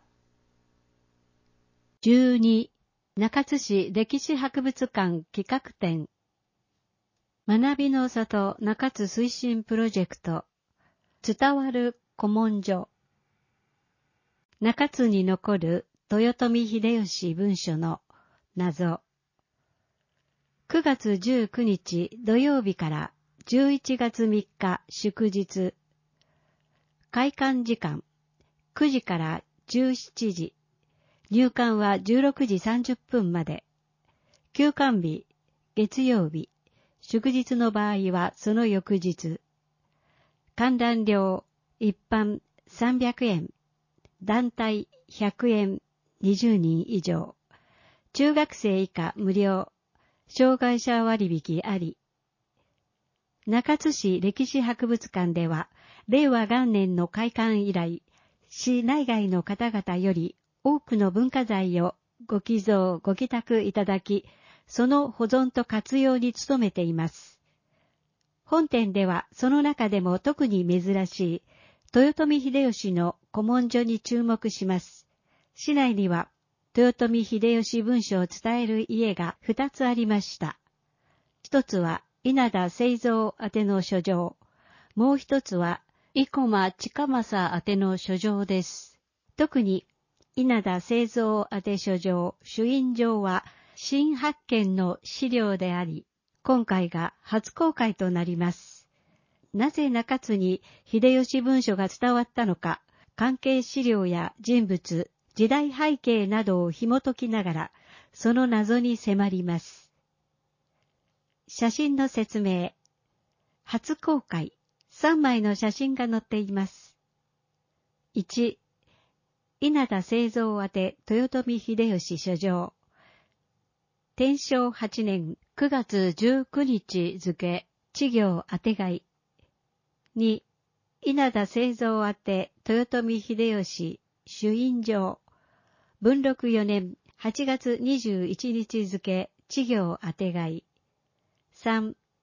じゅうに中津市歴史博物館企画展学びの里中津推進プロジェクト伝わる古文書中津に残る豊臣秀吉文書の謎くがつじゅうくにち土曜日からじゅういちがつみっか祝日開館時間くじからじゅうしちじ入館はじゅうろくじさんじゅっぷんまで。休館日、月曜日、祝日の場合はその翌日。観覧料、一般さんびゃくえん、団体ひゃくえん、にじゅうにん以上。中学生以下無料、障害者割引あり。中津市歴史博物館では、令和元年の開館以来、市内外の方々より、多くの文化財をご寄贈ご寄託いただき、その保存と活用に努めています。本展ではその中でも特に珍しい豊臣秀吉の古文書に注目します。市内には豊臣秀吉文書を伝える家が二つありました。一つは稲田清三宛ての書状、もう一つは生駒近政宛ての書状です。特に稲田清三宛て書状、朱印状は新発見の資料であり、今回が初公開となります。なぜ中津に秀吉文書が伝わったのか、関係資料や人物、時代背景などを紐解きながら、その謎に迫ります。写真の説明。初公開、さんまいの写真が載っています。いち、稲田清三宛て豊臣秀吉書状。天正はちねんくがつじゅうくにち付、知行あてがい。に、稲田清三宛て豊臣秀吉朱印状。文禄よねんはちがつにじゅういちにち付、知行あてがい。さん、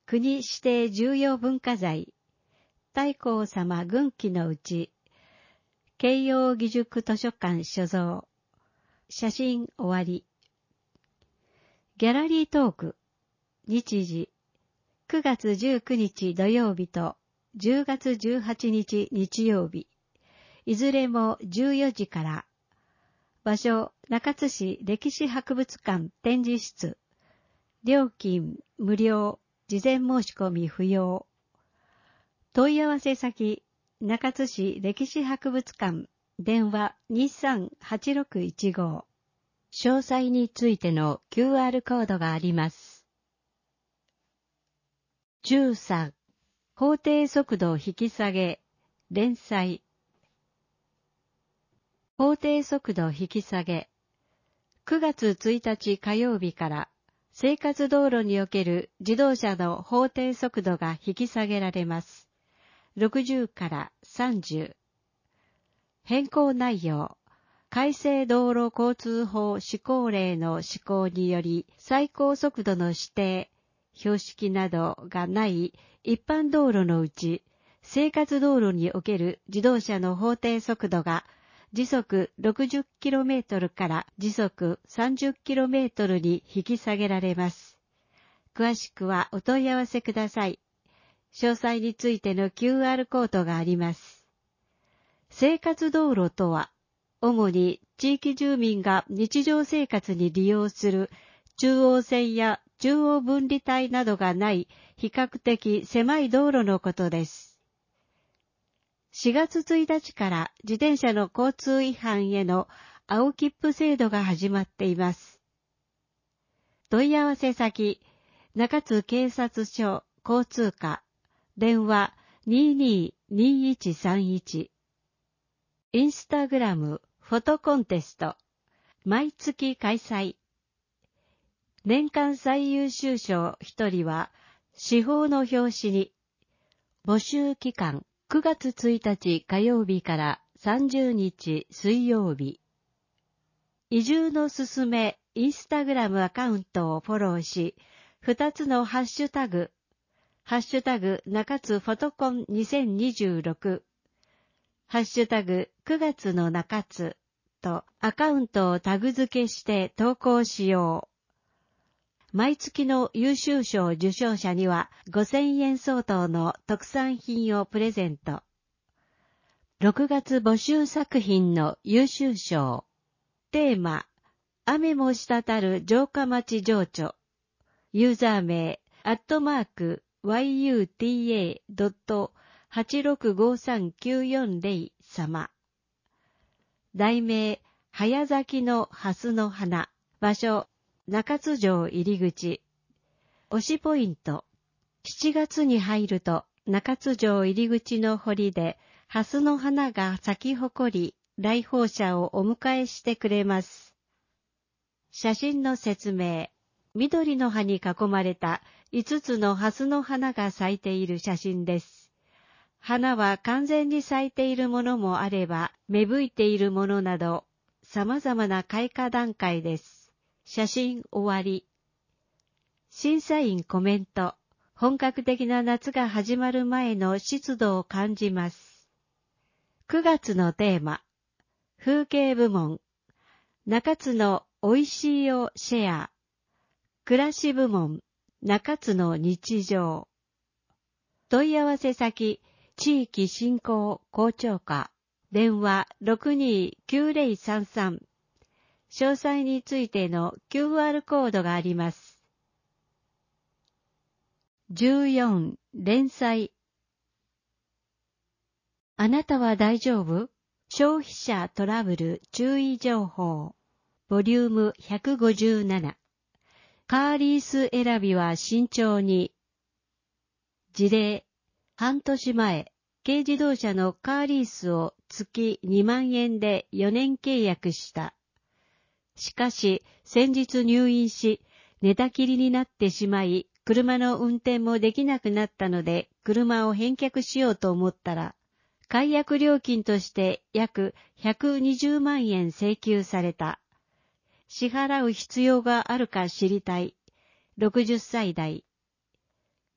国指定重要文化財、太閤様軍記のうち、慶応義塾図書館所蔵。写真終わり。ギャラリートーク。日時。くがつじゅうくにち土曜日とじゅうがつじゅうはちにち日曜日。いずれもじゅうよじから。場所、中津市歴史博物館展示室。料金無料。事前申し込み不要。問い合わせ先、中津市歴史博物館。電話 にさんはちろくいちご。詳細についての キューアール コードがあります。じゅうさん. 法定速度引き下げ、連載。法定速度引き下げ。くがつついたち火曜日から生活道路における自動車の法定速度が引き下げられます。ろくじゅうからさんじゅう。変更内容。改正道路交通法施行令の施行により最高速度の指定、標識などがない一般道路のうち、生活道路における自動車の法定速度が時速 ろくじゅっキロメートル から時速 さんじゅっキロメートル に引き下げられます。詳しくはお問い合わせください。詳細についての キューアール コードがあります。生活道路とは、主に地域住民が日常生活に利用する中央線や中央分離帯などがない比較的狭い道路のことです。しがつついたちから自転車の交通違反への青切符制度が始まっています。問い合わせ先、中津警察署交通課、電話 にーにーにーいちさんいち。インスタグラムフォトコンテスト、毎月開催。年間最優秀賞ひとりは、司法の表紙に。募集期間、くがつついたち火曜日からさんじゅうにち水曜日。移住のすすめインスタグラムアカウントをフォローし、ふたつのハッシュタグ、ハッシュタグ中津フォトコンにせんにじゅうろく、ハッシュタグくがつの中津とアカウントをタグ付けして投稿しよう。毎月の優秀賞受賞者にはごせんえん相当の特産品をプレゼント。ろくがつ募集作品の優秀賞。テーマ、雨も滴る城下町情緒。ユーザー名、アットマーク、ワイユーティーエードットはちろくごさんきゅうよんゼロ 様。題名、早咲きの蓮の花。場所、中津城入り口。推しポイント。しちがつに入ると中津城入り口の堀で蓮の花が咲き誇り、来訪者をお迎えしてくれます。写真の説明。緑の葉に囲まれたいつつの蓮の花が咲いている写真です。花は完全に咲いているものもあれば、芽吹いているものなど、様々な開花段階です。写真終わり。審査員コメント。本格的な夏が始まる前の湿度を感じます。くがつのテーマ。風景部門。中津のおいしいをシェア。暮らし部門。中津の日常。問い合わせ先。地域振興校長課。電話 ろくにーきゅうゼロさんさん。詳細についての キューアール コードがあります。じゅうよん. 連載。あなたは大丈夫？消費者トラブル注意情報。ボリュームひゃくごじゅうなな。カーリース選びは慎重に。事例。半年前、軽自動車のカーリースを月にまんえんでよねん契約した。しかし、先日入院し、寝たきりになってしまい、車の運転もできなくなったので、車を返却しようと思ったら、解約料金として約ひゃくにじゅうまんえん請求された。支払う必要があるか知りたい。ろくじゅっさい代。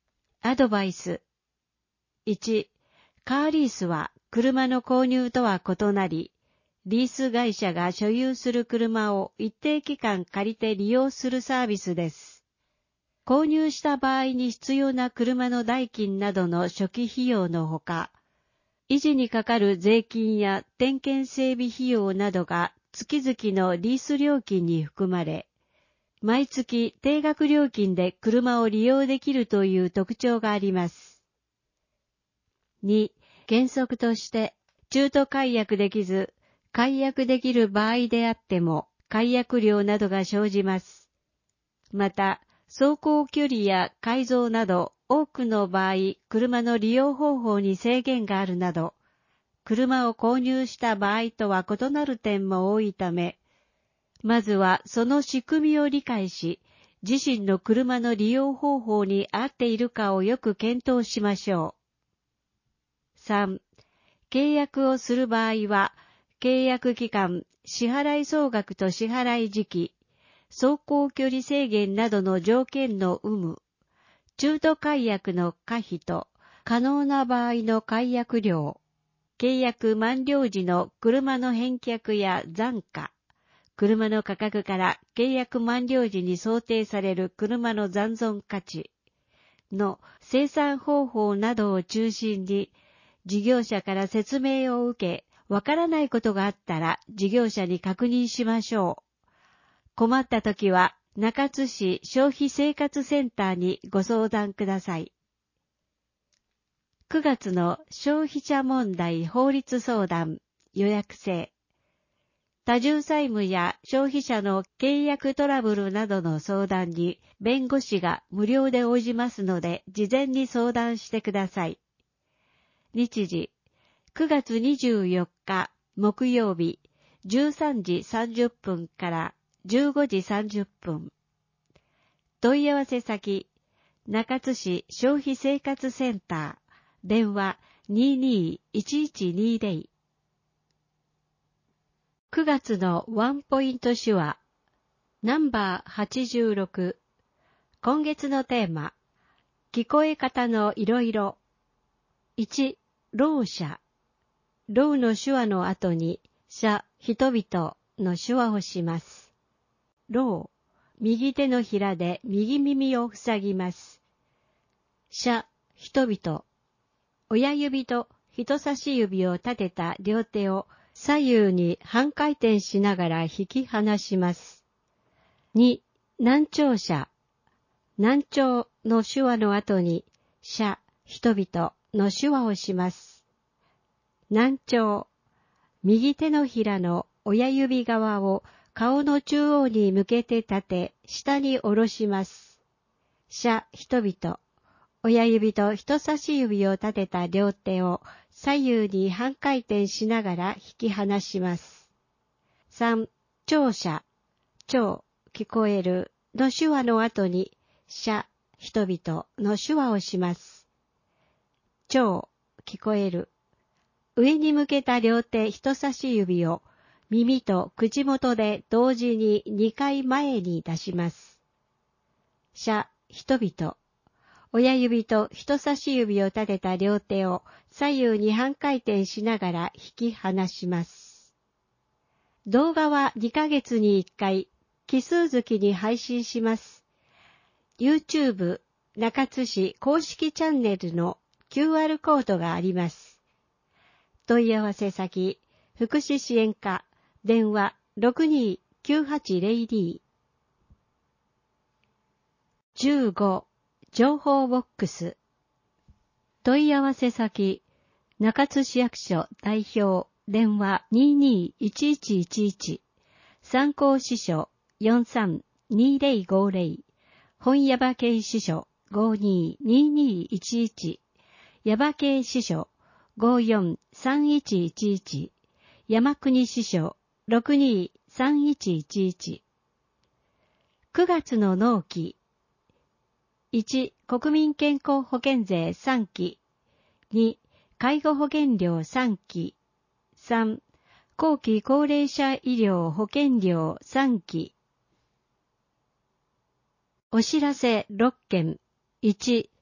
アドバイス。いち、カーリースは車の購入とは異なり、リース会社が所有する車を一定期間借りて利用するサービスです。購入した場合に必要な車の代金などの初期費用のほか、維持にかかる税金や点検整備費用などが月々のリース料金に含まれ、毎月定額料金で車を利用できるという特徴があります。に、原則として中途解約できず、解約できる場合であっても解約料などが生じます。また、走行距離や改造など多くの場合、車の利用方法に制限があるなど、車を購入した場合とは異なる点も多いため、まずはその仕組みを理解し、自身の車の利用方法に合っているかをよく検討しましょう。さん、契約をする場合は、契約期間、支払い総額と支払い時期、走行距離制限などの条件の有無、中途解約の可否と可能な場合の解約料、契約満了時の車の返却や残価、車の価格から契約満了時に想定される車の残存価値の精算方法などを中心に、事業者から説明を受け、わからないことがあったら事業者に確認しましょう。困ったときは中津市消費生活センターにご相談ください。くがつの消費者問題法律相談予約制。多重債務や消費者の契約トラブルなどの相談に弁護士が無料で応じますので事前に相談してください。日時、くがつにじゅうよっか木曜日じゅうさんじさんじゅっぷんからじゅうごじさんじゅっぷん。問い合わせ先、中津市消費生活センター、電話 にーにーいちいちにーぜろ。くがつのワンポイント手話、ナンバーはちじゅうろく。今月のテーマ、聞こえ方のいろいろ。いち、ろう者。ろうの手話の後に、者、人々の手話をします。ろう、右手のひらで右耳を塞ぎます。者、人々。親指と人差し指を立てた両手を左右に半回転しながら引き離します。に、難聴者。難聴の手話の後に、者、人々の手話をします。難聴。右手のひらの親指側を顔の中央に向けて立て、下に下ろします。者、人々。親指と人差し指を立てた両手を左右に半回転しながら引き離します。さん、聴者。聴、聞こえるの手話の後に、者、人々の手話をします。聴、聞こえる。上に向けた両手人差し指を耳と口元で同時ににかい前に出します。者、人々。親指と人差し指を立てた両手を左右に半回転しながら引き離します。動画はにかげつにいっかい、奇数月に配信します。YouTube 中津市公式チャンネルの キューアール コードがあります。問い合わせ先、福祉支援課、電話 ろくにーきゅうはちぜろに。じゅうご、情報ボックス。問い合わせ先、中津市役所代表、電話 にーにーいちいちいちいち。参考支所 よんさんにーぜろごぜろ。本耶馬渓支所 ごにーにーにーいちいち。耶馬渓支所 ごよんさんいちいちいち。山国支所 ろくにーさんいちいちいち。くがつの納期。いち、国民健康保険税さんき。に、介護保険料さんき。さん、後期高齢者医療保険料さんき。お知らせろっけん。いち、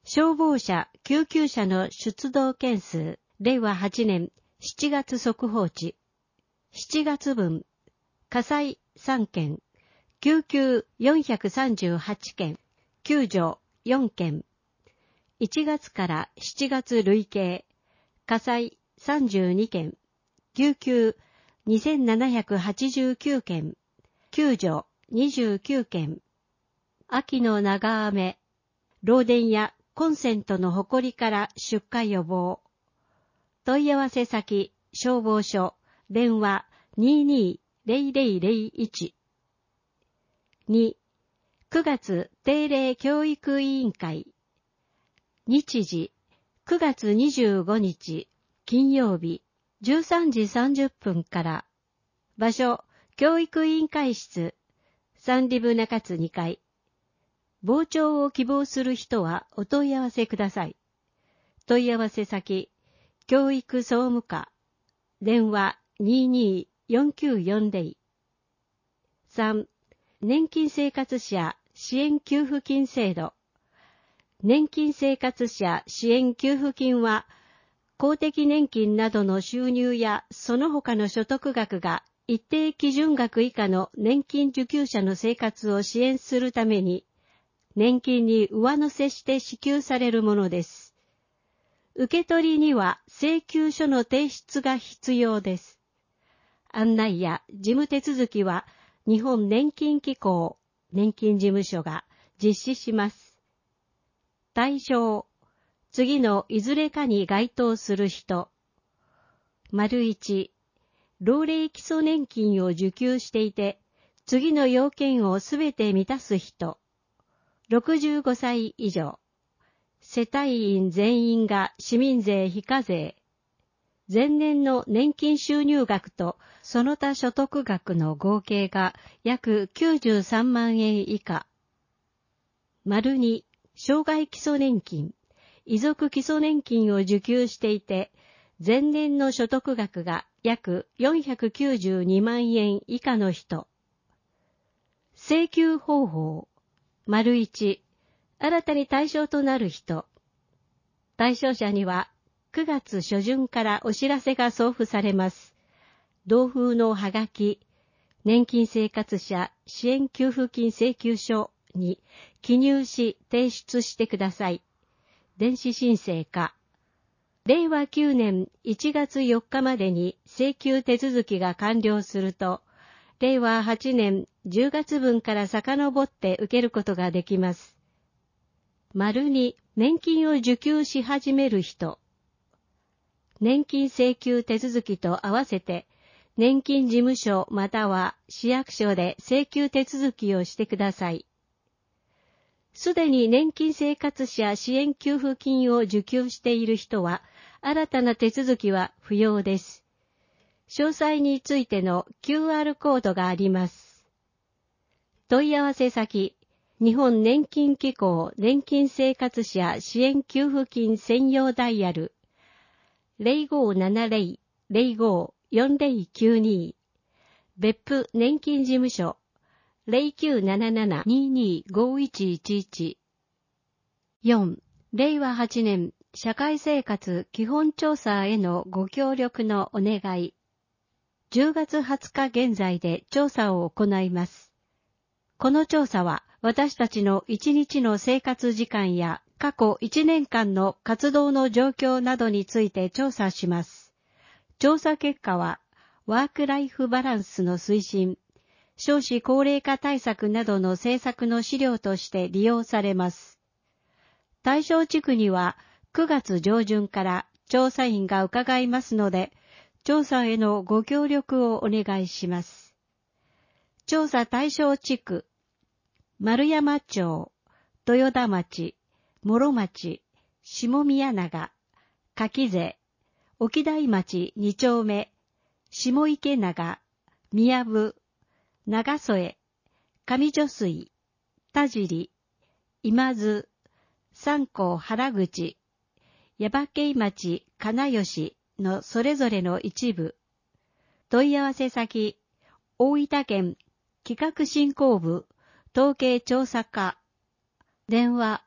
消防車、救急車の出動件数、れいわはちねんしちがつ速報値。しちがつ分、火災さんけん、救急よんひゃくさんじゅうはちけん、救助よんけん。いちがつからしちがつ累計、火災さんじゅうにけん、救急にせんななひゃくはちじゅうきゅうけん、救助にじゅうきゅうけん。秋の長雨、漏電やコンセントのほこりから出火予防。問い合わせ先、消防署、電話にーにーぜろぜろぜろいち。に、くがつ定例教育委員会。日時、くがつにじゅうごにち、金曜日、じゅうさんじさんじゅっぷんから。場所、教育委員会室、三里部中津にかい。傍聴を希望する人はお問い合わせください。問い合わせ先、教育総務課、電話にーにーよんきゅうよんぜろ。さん、年金生活者支援給付金制度。年金生活者支援給付金は、公的年金などの収入やその他の所得額が一定基準額以下の年金受給者の生活を支援するために、年金に上乗せして支給されるものです。受け取りには請求書の提出が必要です。案内や事務手続きは日本年金機構年金事務所が実施します。対象、次のいずれかに該当する人。丸いち、老齢基礎年金を受給していて、次の要件をすべて満たす人。ろくじゅうごさい以上。世帯員全員が市民税非課税。前年の年金収入額とその他所得額の合計が約きゅうじゅうさんまんえん以下。丸に、障害基礎年金、遺族基礎年金を受給していて、前年の所得額が約よんひゃくきゅうじゅうにまんえん以下の人。請求方法。丸いち、新たに対象となる人。対象者にはくがつしょじゅんからお知らせが送付されます。同封のはがき、年金生活者支援給付金請求書に記入し提出してください。電子申請か。れいわきゅうねんいちがつよっかまでに請求手続きが完了すると、れいわはちねんじゅうがつぶんから遡って受けることができます。丸に、年金を受給し始める人。年金請求手続きと合わせて、年金事務所または市役所で請求手続きをしてください。すでに年金生活者支援給付金を受給している人は、新たな手続きは不要です。詳細についての キューアール コードがあります。問い合わせ先、日本年金機構年金生活者支援給付金専用ダイヤルぜろごななぜろ ぜろご よんぜろきゅうに、別府年金事務所ぜろきゅうなななな にーにーごいちいちいち。よん、れいわはちねん社会生活基本調査へのご協力のお願い。じゅうがつはつか現在で調査を行います。この調査は私たちのいちにちの生活時間や過去いちねんかんの活動の状況などについて調査します。調査結果はワークライフバランスの推進、少子高齢化対策などの政策の資料として利用されます。対象地区にはくがつじょうじゅんから調査員が伺いますので、調査へのご協力をお願いします。調査対象地区、丸山町、豊田町、諸町、下宮永、柿瀬、沖台町にちょうめ、下池永、宮部、長添、上女水、田尻、今津、三甲原口、耶馬溪町金吉のそれぞれの一部。問い合わせ先、大分県企画振興部統計調査課。電話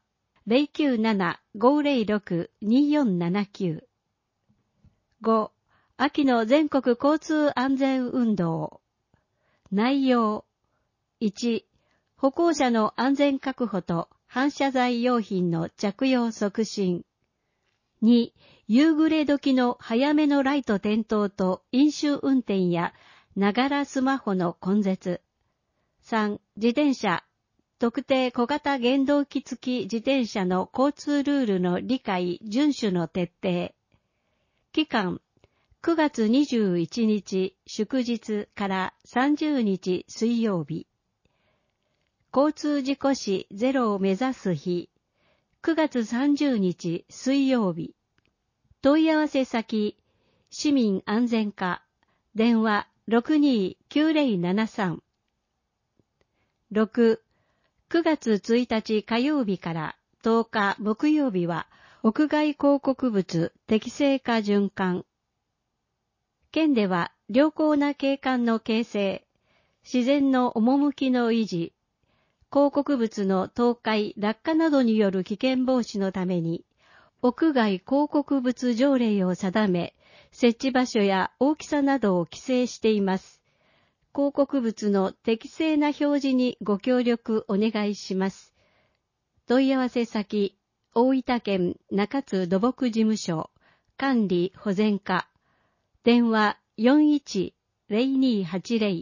ゼロきゅうなな ごゼロろく によんななきゅう。ご、秋の全国交通安全運動。内容。いち、歩行者の安全確保と反射材用品の着用促進。に、夕暮れ時の早めのライト点灯と飲酒運転やながらスマホの根絶。さん、自転車、特定小型原動機付き自転車の交通ルールの理解・遵守の徹底。期間、くがつにじゅういちにち祝日からさんじゅうにち水曜日。交通事故死ゼロを目指す日、くがつさんじゅうにち水曜日。問い合わせ先、市民安全課、電話 ろくにーきゅうゼロななさん。ろく、くがつついたち火曜日からとおか木曜日は、屋外広告物適正化循環。県では良好な景観の形成、自然の趣の維持、広告物の倒壊・落下などによる危険防止のために、屋外広告物条例を定め、設置場所や大きさなどを規制しています。広告物の適正な表示にご協力お願いします。問い合わせ先、大分県中津土木事務所、管理保全課、電話 よんいちゼロにーはちゼロ。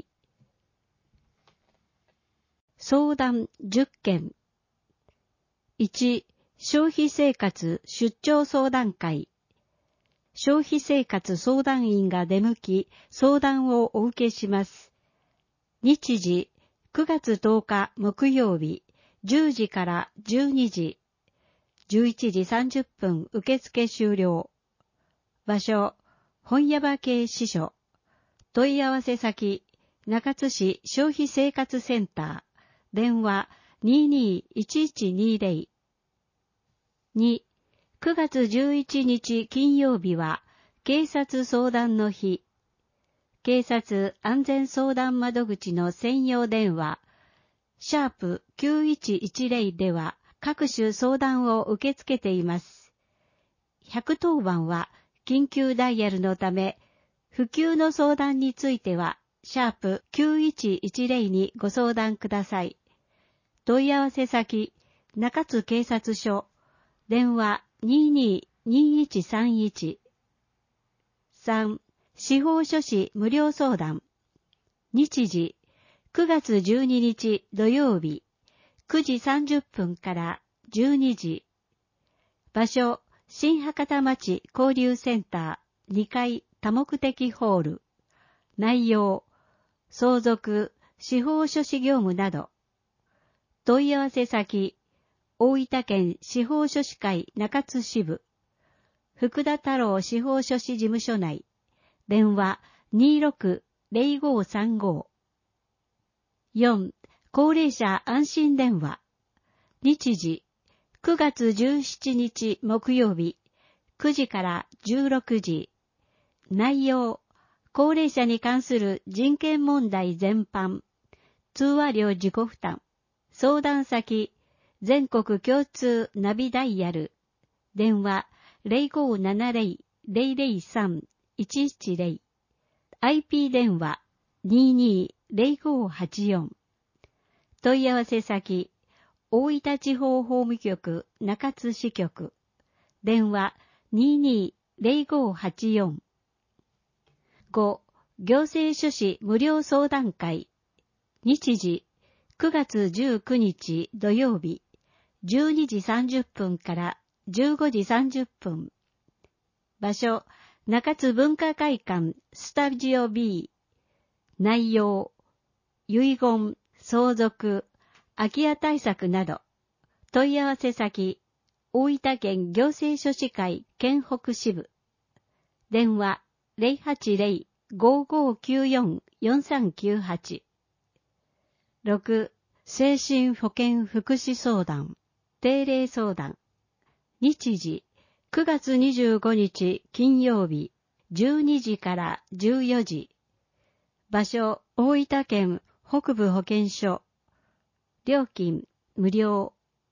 相談じゅっけん。いち、消費生活出張相談会。消費生活相談員が出向き、相談をお受けします。日時、くがつとおか木曜日、じゅうじからじゅうにじ。じゅういちじさんじゅっぷん受付終了。場所、本屋場系支所。問い合わせ先、中津市消費生活センター。電話 にーにーいちいちにゼロ。に、くがつじゅういちにち金曜日は警察相談の日。警察安全相談窓口の専用電話、シャープきゅういちいちゼロでは各種相談を受け付けています。ひゃくとおばんは緊急ダイヤルのため、普及の相談については、シャープきゅういちいちゼロにご相談ください。問い合わせ先、中津警察署、電話 にーにーにーいちさんいち。さん、司法書士無料相談。日時、くがつじゅうににち土曜日、くじさんじゅっぷんからじゅうにじ。場所、新博多町交流センターにかい多目的ホール。内容、相続、司法書士業務など。問い合わせ先、大分県司法書士会中津支部。福田太郎司法書士事務所内。電話 にーろくゼロごさんご。よん、高齢者安心電話。日時、くがつじゅうしちにち木曜日、くじからじゅうろくじ。内容、高齢者に関する人権問題全般。通話料自己負担。相談先、全国共通ナビダイヤル。電話 ゼロごななゼロ ゼロゼロさん いちいちゼロ。アイピー 電話 にーにーゼロごはちよん。問い合わせ先、大分地方法務局中津支局。電話 にーにーゼロごはちよん。ご、行政書士無料相談会。日時、くがつじゅうくにち土曜日、じゅうにじさんじゅっぷんからじゅうごじさんじゅっぷん。場所、中津文化会館スタジオ B。内容、遺言、相続、空き家対策など。問い合わせ先、大分県行政書士会県北支部。電話 ゼロはちゼロ ごごきゅうよん よんさんきゅうはち。ろく、精神保健福祉相談、定例相談。日時、くがつにじゅうごにち金曜日、じゅうにじからじゅうよじ。場所、大分県北部保健所。料金、無料。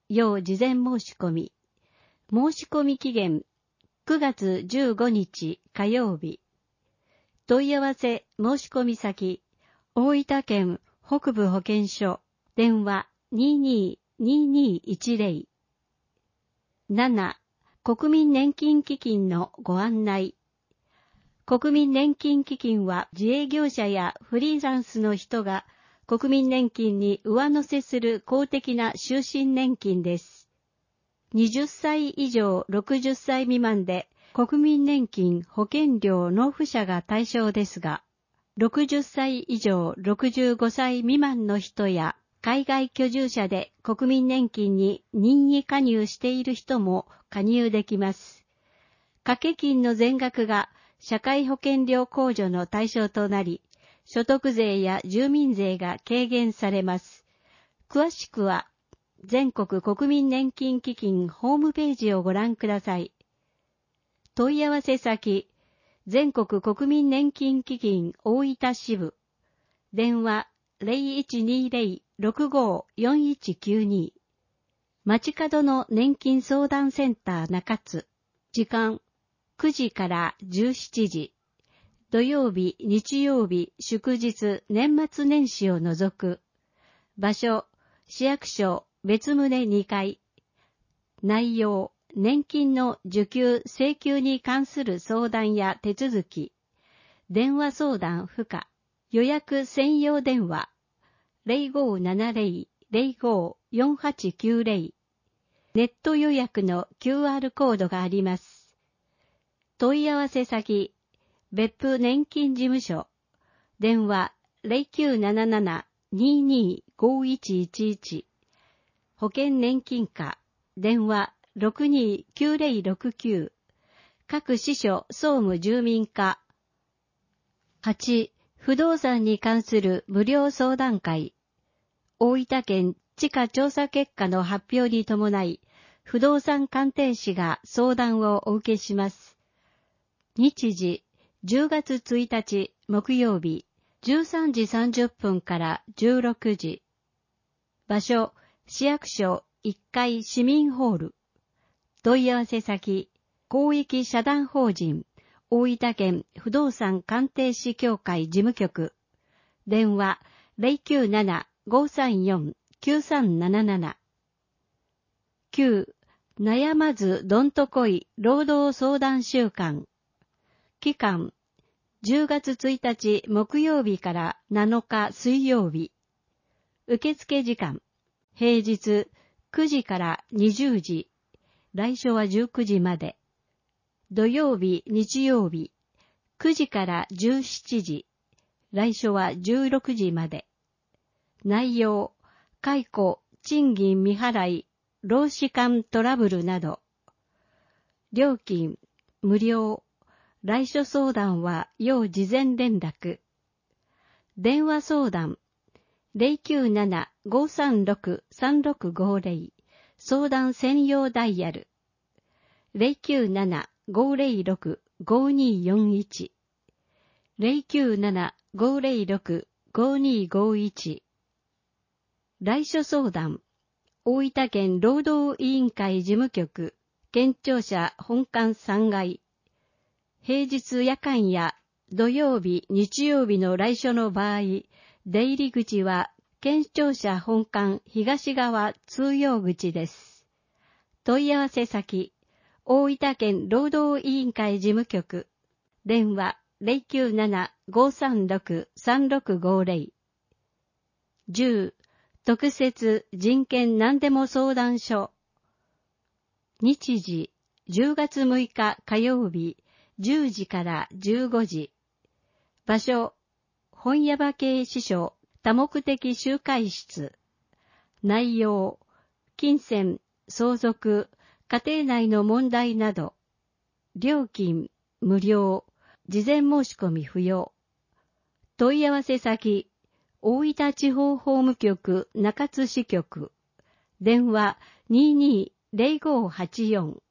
要事前申し込み。申し込み期限くがつじゅうごにち火曜日。問い合わせ申し込み先、大分県北部保健所、電話 ににーにーにーいちぜろ。なな、国民年金基金のご案内。国民年金基金は自営業者やフリーランスの人が国民年金に上乗せする公的な終身年金です。はたち以上ろくじゅっさい未満で国民年金保険料納付者が対象ですが、ろくじゅっさい以上ろくじゅうごさい未満の人や海外居住者で国民年金に任意加入している人も加入できます。掛け金の全額が社会保険料控除の対象となり、所得税や住民税が軽減されます。詳しくは、全国国民年金基金ホームページをご覧ください。問い合わせ先、全国国民年金基金大分支部。電話 ゼロいちにゼロ ろくご よんいちきゅうに。街角の年金相談センター中津。時間、くじからじゅうしちじ。土曜日、日曜日、祝日、年末年始を除く。場所、市役所、別棟にかい。内容、年金の受給・請求に関する相談や手続き。電話相談不可。予約専用電話。ゼロごーななゼロ ゼロごーよんはちきゅうゼロ。ネット予約の キューアール コードがあります。問い合わせ先、別府年金事務所。電話 ゼロきゅうななな にーにー ごいちいちいち。保険年金課。電話 ろくにーきゅうゼロろくきゅう。各支所総務住民課。はち、不動産に関する無料相談会。大分県地価調査結果の発表に伴い、不動産鑑定士が相談をお受けします。日時、じゅうがつついたち木曜日、じゅうさんじさんじゅっぷんからじゅうろくじ。場所、市役所いっかい市民ホール。問い合わせ先、公益社団法人、大分県不動産鑑定士協会事務局。電話 ゼロきゅうなな ごーさんよん きゅうさんなななな。きゅう、悩まずどんとこい労働相談週間。期間、じゅうがつついたち木曜日からなのか水曜日。受付時間、平日くじからにじゅうじ。来所はじゅうくじまで。土曜日、日曜日、くじからじゅうしちじ。来所はじゅうろくじまで。内容、解雇、賃金未払い、労使間トラブルなど。料金、無料。来所相談は要事前連絡。電話相談、ゼロきゅうなな ごーさんろく さんろくごゼロ。相談専用ダイヤル。ゼロきゅうなな ごーゼロろく ごーにーよんいち。ゼロきゅうなな ごーゼロろく ごーにーごいち。来所相談、大分県労働委員会事務局、県庁舎本館さんがい。平日夜間や土曜日、日曜日の来所の場合、出入り口は県庁舎本館東側通用口です。問い合わせ先、大分県労働委員会事務局、電話 ゼロきゅうなな ごーさんろく さんろくごゼロ。じゅう、特設人権何でも相談所。日時、じゅうがつむいか火曜日、じゅうじからじゅうごじ。場所、本屋場系支所多目的集会室。内容、金銭、相続、家庭内の問題など。料金、無料、事前申し込み不要。問い合わせ先、大分地方法務局中津支局。電話 にーにーゼロごーはちよん。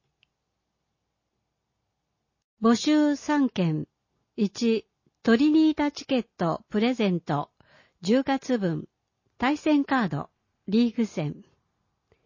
募集さんけん。いち、トリニータチケットプレゼント。じゅうがつぶん。対戦カード。リーグ戦。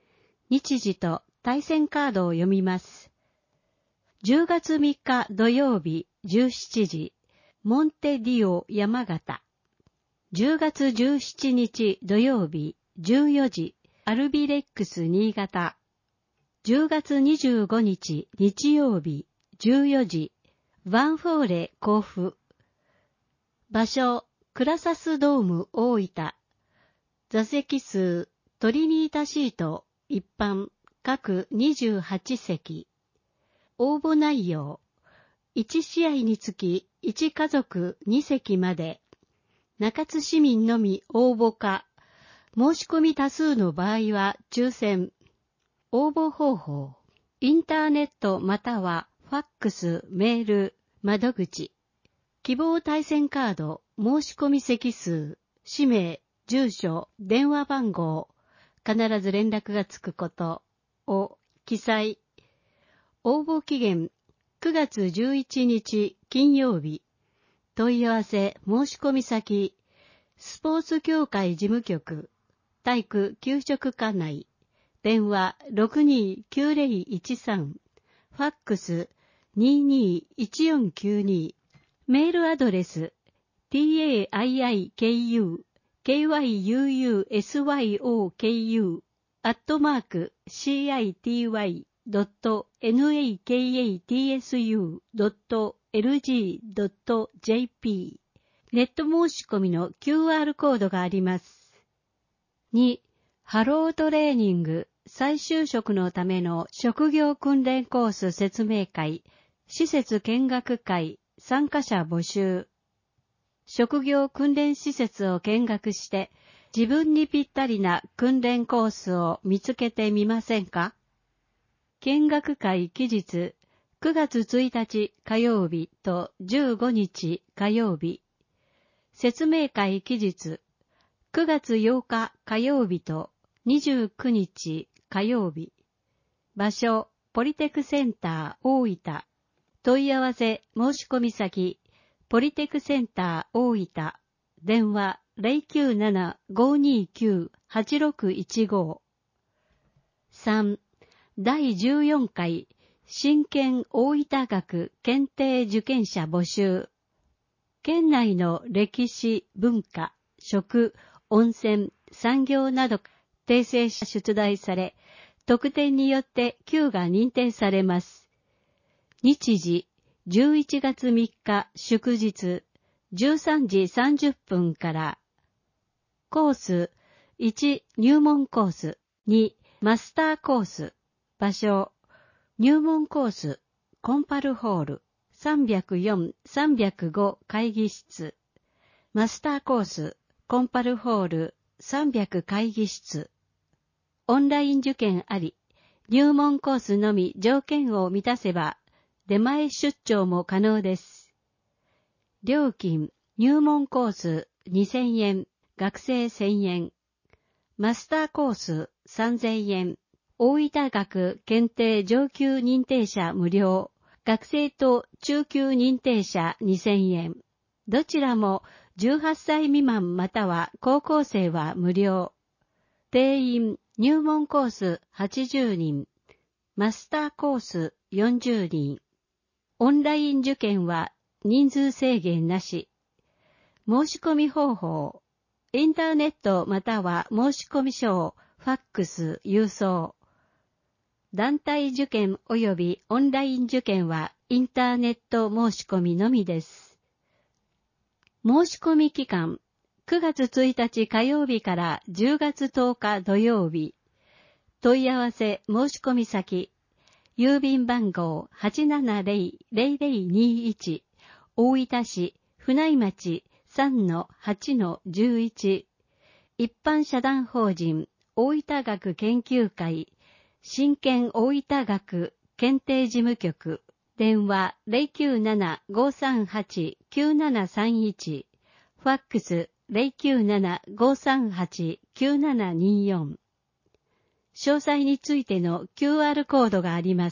日時と対戦カードを読みます。じゅうがつみっか土曜日じゅうしちじ、モンテディオ山形。じゅうがつじゅうしちにち土曜日じゅうよじ、アルビレックス新潟。じゅうがつにじゅうごにち日曜日じゅうよじ、ワンフォーレ甲府。場所、クラサスドーム大分。座席数、トリニータシート、一般、各にじゅうはちせき。応募内容、いちしあいにつきいちかぞくにせきまで。中津市民のみ応募か、申し込み多数の場合は抽選。応募方法、インターネットまたはファックス、メール、窓口。希望対戦カード、申し込み席数、氏名、住所、電話番号、必ず連絡がつくことを記載。応募期限、くがつじゅういちにち金曜日。問い合わせ申し込み先、スポーツ協会事務局、体育給食課内、電話 ろくにーきゅうぜろいちさん、ファックス にーにーいちよんきゅうに、メールアドレス ティーエーアイアイケーユーケーワイユーユーエスワイオーケーユー アットマーク シーアイティーワイドットネーカーツドットエルジードットジェーピー ネット申し込みの キューアール コードがあります。に、ハロートレーニング再就職のための職業訓練コース説明会、施設見学会、参加者募集。職業訓練施設を見学して自分にぴったりな訓練コースを見つけてみませんか？見学会期日、くがつついたち火曜日とじゅうごにち火曜日。説明会期日、くがつようか火曜日とにじゅうくにち火曜日。場所、ポリテクセンター大分。問い合わせ申し込み先、ポリテクセンター大分。電話 ゼロきゅうなな ごにきゅう はちろくいちご。さん、だいじゅうよんかい真剣大分学検定受験者募集。県内の歴史、文化、食、温泉、産業など訂正者出題され、得点によって級が認定されます。日時、じゅういちがつみっか祝日、じゅうさんじさんじゅっぷんから。コース、いち、入門コース、に、マスターコース。場所、入門コース、コンパルホール、さんびゃくよん、さんびゃくご会議室。マスターコース、コンパルホール、さんびゃく会議室。オンライン受験あり、入門コースのみ条件を満たせば、出前出張も可能です。料金、入門コースにせんえん、学生せんえん。マスターコースさんぜんえん。大分学検定上級認定者無料。学生と中級認定者にせんえん。どちらもじゅうはっさい未満または高校生は無料。定員、入門コースはちじゅうにん。マスターコースよんじゅうにん。オンライン受験は人数制限なし。申し込み方法。インターネットまたは申し込み書をファックス、郵送。団体受験及びオンライン受験はインターネット申し込みのみです。申し込み期間、くがつついたち火曜日からじゅうがつとおか土曜日。問い合わせ申し込み先、郵便番号 はちななぜろぜろぜろにいち、大分市船井町 さんのはちのじゅういち、一般社団法人大分学研究会真剣大分学検定事務局、電話 ゼロきゅうなな ごさんはち きゅうななさんいち、ファックス ゼロきゅうなな ごさんはち きゅうななによん。詳細についての キューアール コードがあります。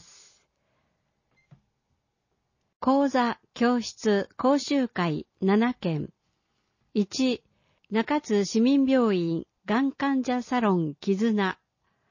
講座、教室、講習会ななけん。いち、中津市民病院がん患者サロン絆。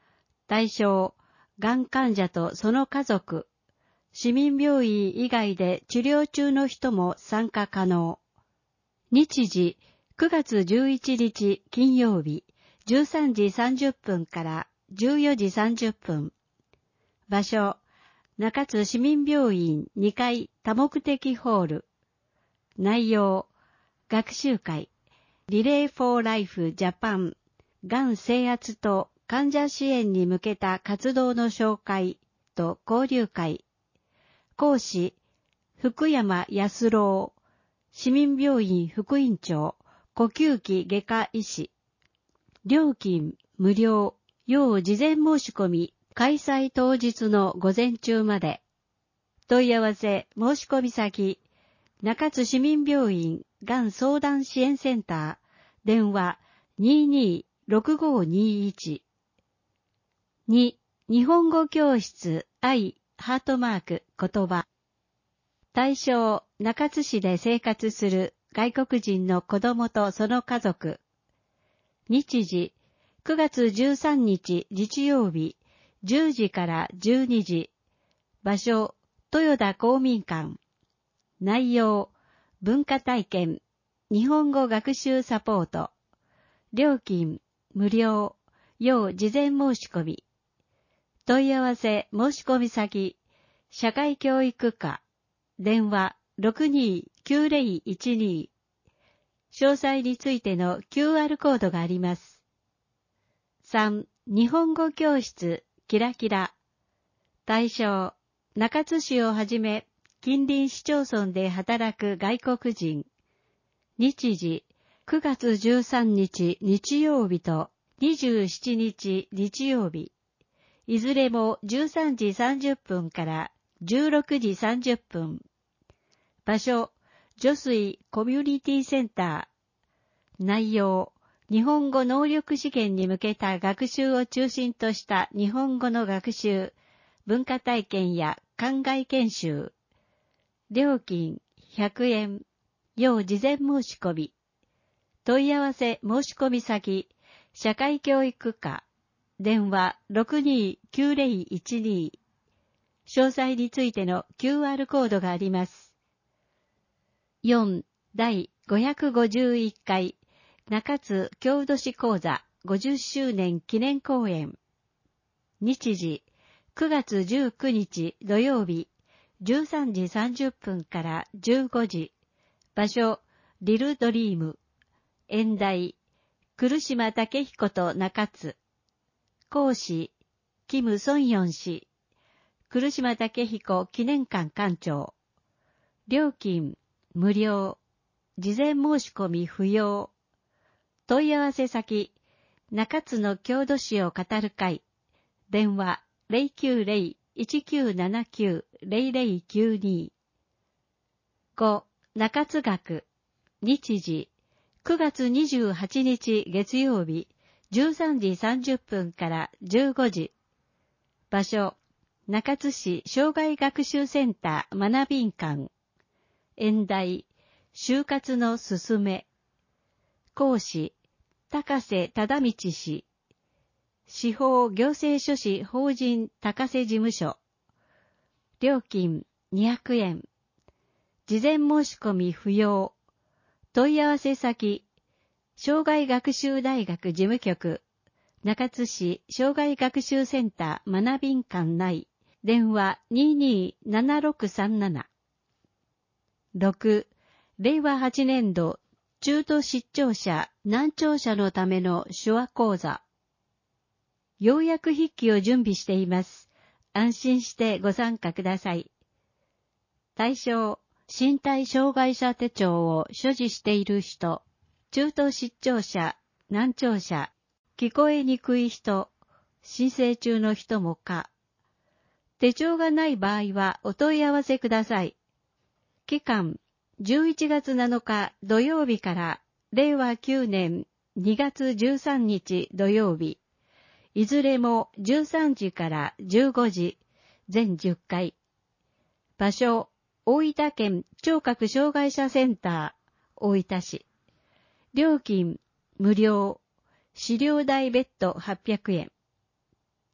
対象、がん患者とその家族、市民病院以外で治療中の人も参加可能。日時、くがつじゅういちにち金曜日、じゅうさんじさんじゅっぷんからじゅうよじさんじゅっぷん。場所、中津市民病院にかい多目的ホール。内容、学習会、リレーフォーライフジャパン、がん征圧と患者支援に向けた活動の紹介と交流会。講師、福山康郎、市民病院副院長、呼吸器外科医師。料金無料、要事前申し込み、開催当日の午前中まで。問い合わせ申し込み先、中津市民病院がん相談支援センター、電話 にーにーろくごーにーいち。に、日本語教室愛ハートマーク言葉。対象、中津市で生活する外国人の子供とその家族。日時、くがつじゅうさんにち日曜日、じゅうじからじゅうにじ。場所、豊田公民館。内容、文化体験、日本語学習サポート。料金、無料、要事前申し込み。問い合わせ申し込み先、社会教育課。電話 ろくにーきゅうぜろいちにー。詳細についての キューアール コードがあります。さん. 日本語教室キラキラ。対象、中津市をはじめ近隣市町村で働く外国人。日時、くがつじゅうさんにち日曜日とにじゅうしちにち日曜日。いずれもじゅうさんじさんじゅっぷんからじゅうろくじさんじゅっぷん。場所、女水コミュニティセンター。内容、日本語能力試験に向けた学習を中心とした日本語の学習、文化体験や考え研修。料金ひゃくえん。要事前申し込み。問い合わせ申し込み先、社会教育課。電話 ろくにーきゅうぜろいちにー。詳細についての キューアール コードがあります。よん. 第ごひゃくごじゅういっかい中津郷土史講座ごじゅっしゅうねん記念講演。日時、くがつじゅうくにち土曜日、じゅうさんじさんじゅっぷんからじゅうごじ。場所、リルドリーム。演題、来島武彦と中津。講師、キム・ソンヨン氏。来島武彦記念館館長。料金、無料。事前申し込み不要。問い合わせ先、中津の郷土史を語る会。電話 ゼロきゅうゼロ いちきゅうななきゅう ゼロゼロきゅうに。ご. 中津学。日時、くがつにじゅうはちにち月曜日、じゅうさんじさんじゅっぷんからじゅうごじ。場所、中津市障害学習センター学びん館。演題、就活のすすめ。講師、高瀬忠道氏。司法行政書士法人高瀬事務所。料金にひゃくえん。事前申し込み不要。問い合わせ先、障害学習大学事務局、中津市障害学習センター学びん館内、電話 にーにーななろくさんなな。ろく. れいわはちねんど中途失聴者難聴者のための手話講座。要約筆記を準備しています。安心してご参加ください。対象、身体障害者手帳を所持している人、中途失聴者、難聴者、聞こえにくい人、申請中の人もか。手帳がない場合はお問い合わせください。期間、じゅういちがつなのか土曜日かられいわきゅうねんにがつじゅうさんにち土曜日。いずれもじゅうさんじからじゅうごじ、全じゅっかい。場所、大分県聴覚障害者センター、大分市。料金、無料。資料代別途はっぴゃくえん。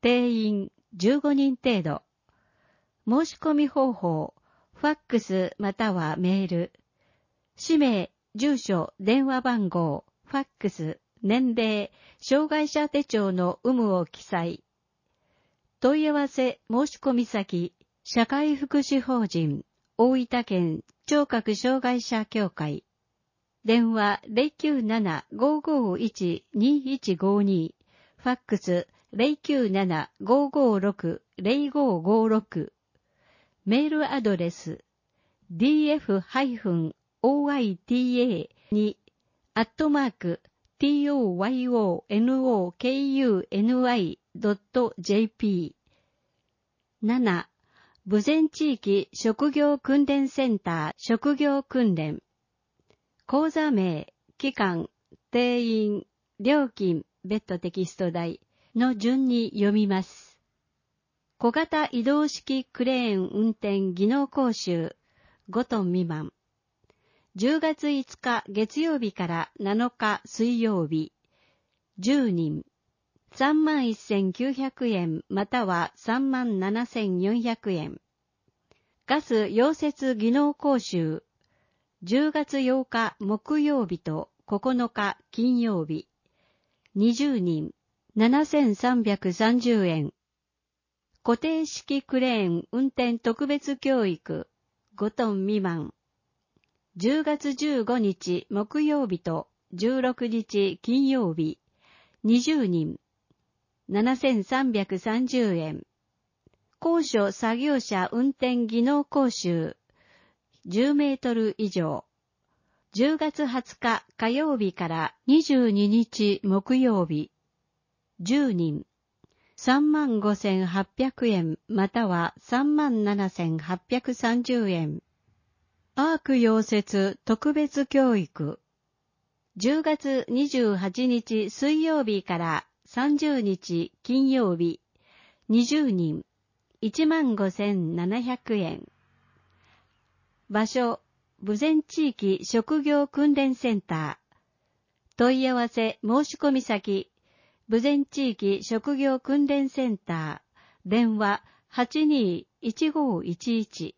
定員じゅうごにん程度。申し込み方法、ファックスまたはメール。氏名、住所、電話番号、ファックス、年齢、障害者手帳の有無を記載。問い合わせ申し込み先、社会福祉法人、大分県聴覚障害者協会。電話 ゼロきゅうなな ごーごーいち にいちごに、ファックス ゼロきゅうなな ごーごーろく ゼロごーごーろく。メールアドレス ディーエフ オーアイティーエー に アットマーク トヨノク ドット ジェーピー。なな. 豊前地域職業訓練センター職業訓練。講座名、期間、定員、料金、別途テキスト代の順に読みます。小型移動式クレーン運転技能講習ごトン未満。じゅうがついつか月曜日からなのか水曜日。じゅうにん。さんまんせんきゅうひゃくえんまたはさんまんななせんよんひゃくえん。ガス溶接技能講習。じゅうがつようか木曜日とここのか金曜日。にじゅうにん。ななせんさんびゃくさんじゅうえん。固定式クレーン運転特別教育ごトン未満。じゅうがつじゅうごにち木曜日とじゅうろくにち金曜日。にじゅうにん。ななせんさんびゃくさんじゅうえん。高所作業車運転技能講習じゅうメートル以上。じゅうがつはつか火曜日からにじゅうににち木曜日。じゅうにん。さんまんごせんはっぴゃくえんまたはさんまんななせんはっぴゃくさんじゅうえん。アーク溶接特別教育。じゅうがつにじゅうはちにち水曜日からさんじゅうにち金曜日。にじゅうにん。いちまんごせんななひゃくえん。場所、豊前地域職業訓練センター。問い合わせ申し込み先、豊前地域職業訓練センター。電話 はちにーいちごーいちいち。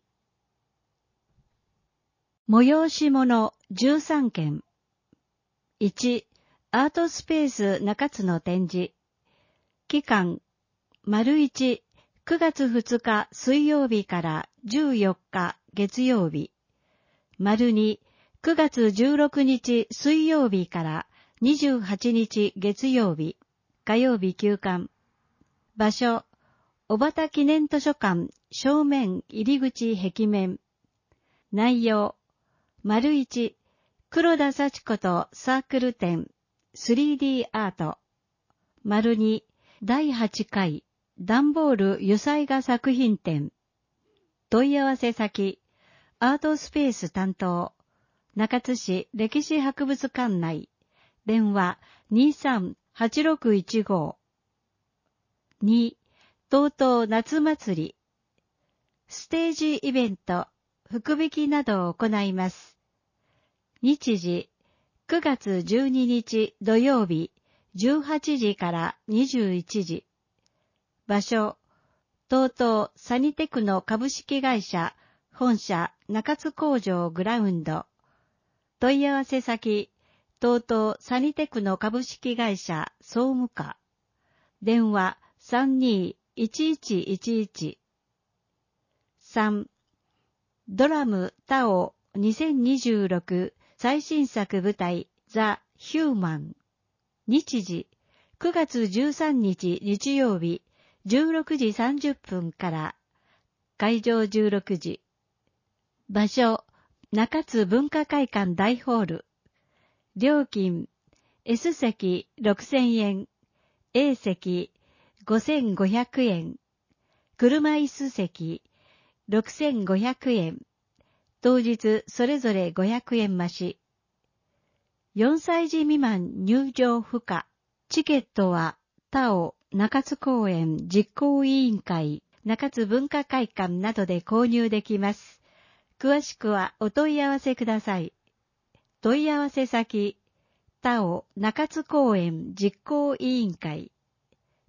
催し物じゅうさんけん。いち. アートスペース中津の展示。期間、丸いち、くがつふつか水曜日からじゅうよっか月曜日。丸に、くがつじゅうろくにち水曜日からにじゅうはちにち月曜日。火曜日休館。場所、小畑記念図書館正面入り口壁面。内容、丸いち、黒田幸子とサークル展 スリーディー アート。丸に、だいはちかい段ボール油彩画作品展。問い合わせ先、アートスペース担当、中津市歴史博物館内。電話 にさんはちろくいちご。に. とうとう夏祭り。ステージイベント、福引きなどを行います。日時、くがつじゅうににち土曜日、じゅうはちじからにじゅういちじ。場所、とうとうサニテクノ株式会社、本社中津工場グラウンド。問い合わせ先、とうとうサニテクノ株式会社総務課。電話 さんにーいちいちいちいち。さん. ドラムタオにせんにじゅうろく最新作舞台ザ・ヒューマン。日時、くがつじゅうさんにち日曜日、じゅうろくじさんじゅっぷんから。会場じゅうろくじ。場所、中津文化会館大ホール。料金、S 席ろくせんえん、A 席ごせんごひゃくえん、車椅子席ろくせんごひゃくえん、当日それぞれごひゃくえん増し。よんさいじ未満入場不可。チケットはタオ中津公園実行委員会中津文化会館などで購入できます。詳しくはお問い合わせください。問い合わせ先、タオ中津公園実行委員会。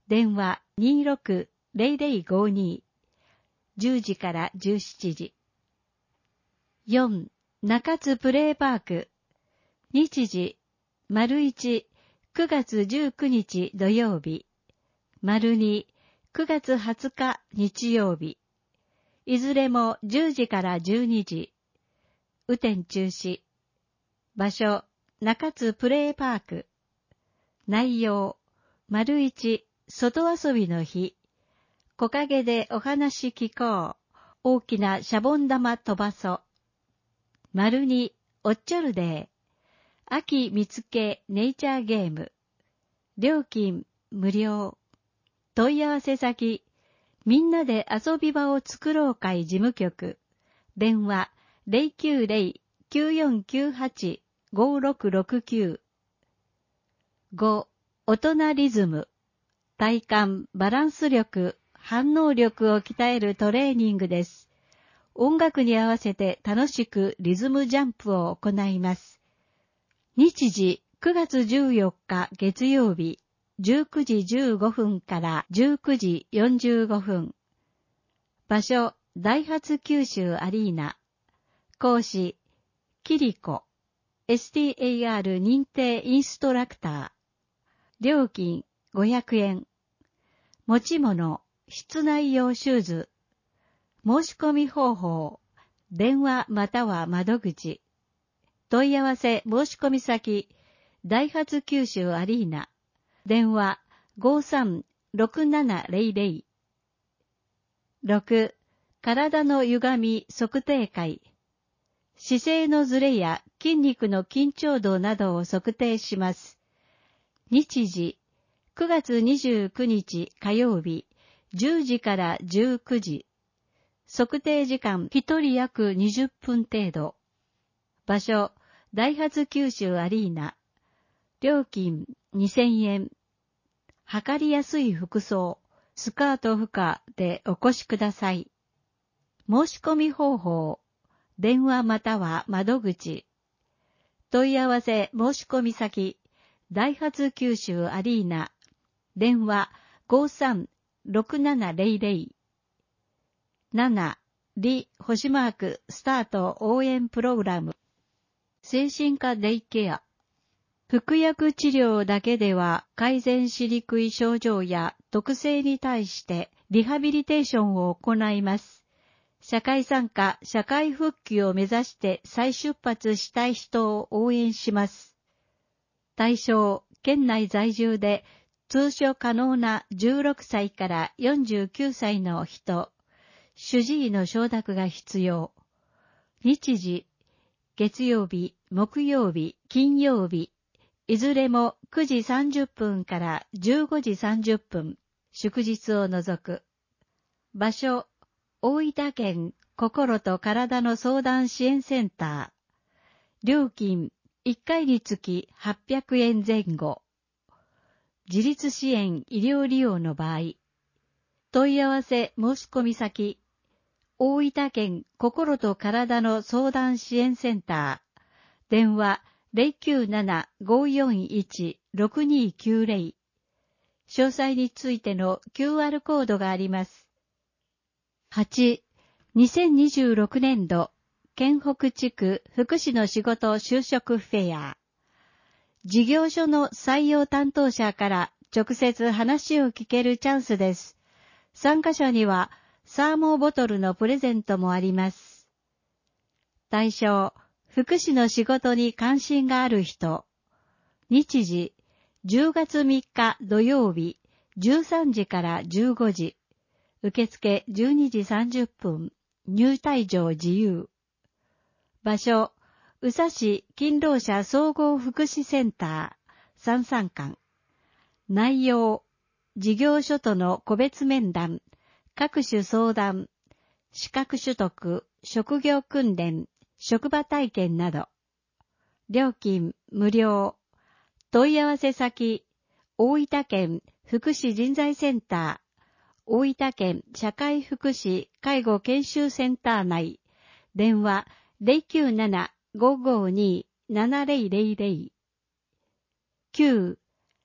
電話 にーろくゼロゼロごに、じゅうじからじゅうしちじ。よん. 中津プレイパーク。日時、丸いち、くがつじゅうくにち土曜日。丸に、くがつはつか日曜日。いずれもじゅうじからじゅうにじ。雨天中止。場所、中津プレイパーク。内容、丸いち、外遊びの日。木陰でお話聞こう。大きなシャボン玉飛ばそ。丸に、おっちょるで。秋見つけネイチャーゲーム。料金無料。問い合わせ先、みんなで遊び場を作ろう会事務局。電話 ゼロきゅうゼロ きゅうよんきゅうはち ごろくろくきゅう。ご. 大人リズム。体幹、バランス力、反応力を鍛えるトレーニングです。音楽に合わせて楽しくリズムジャンプを行います。日時、くがつじゅうよっか月曜日、じゅうくじじゅうごふんからじゅうくじよんじゅうごふん。場所、ダイハツ九州アリーナ。講師、キリコ。エスティーエーアール 認定インストラクター。料金ごひゃくえん。持ち物、室内用シューズ。申し込み方法、電話または窓口。問い合わせ申し込み先、ダイハツ九州アリーナ。電話 ごさんろくななゼロゼロ。ろく. 体の歪み測定会。姿勢のずれや筋肉の緊張度などを測定します。日時、くがつにじゅうくにち火曜日、じゅうじからじゅうくじ。測定時間ひとり約にじゅっぷん程度。場所、ダイハツ九州アリーナ。料金にせんえん。測りやすい服装、スカート負荷でお越しください。申し込み方法、電話または窓口。問い合わせ申し込み先、ダイハツ九州アリーナ。電話 ごさんろくななゼロゼロ。なな. リ・星マークスタート応援プログラム。精神科デイケア。服薬治療だけでは改善しにくい症状や特性に対してリハビリテーションを行います。社会参加、社会復帰を目指して再出発したい人を応援します。対象、県内在住で通所可能なじゅうろくさいからよんじゅうきゅうさいの人。主治医の承諾が必要。日時、月曜日、木曜日、金曜日。いずれもくじさんじゅっぷんからじゅうごじさんじゅっぷん。祝日を除く。場所、大分県心と体の相談支援センター。料金、いっかいにつきはっぴゃくえんぜん後。自立支援医療利用の場合。問い合わせ申し込み先。大分県心と体の相談支援センター。電話 ゼロきゅうなな ごよんいち ろくにきゅうゼロ。詳細についての キューアール コードがあります。はち. にせんにじゅうろくねんど県北地区福祉の仕事就職フェア。事業所の採用担当者から直接話を聞けるチャンスです。参加者にはサーモボトルのプレゼントもあります。対象、福祉の仕事に関心がある人。日時、じゅうがつみっか土曜日、じゅうさんじからじゅうごじ。受付じゅうにじさんじゅっぷん、入退場自由。場所、宇佐市勤労者総合福祉センター、さんさんかん。内容、事業所との個別面談、各種相談、資格取得、職業訓練、職場体験など。料金無料。問い合わせ先、大分県福祉人材センター、大分県社会福祉介護研修センター内。電話 ゼロきゅうなな ごごに ななゼロゼロゼロ。きゅう.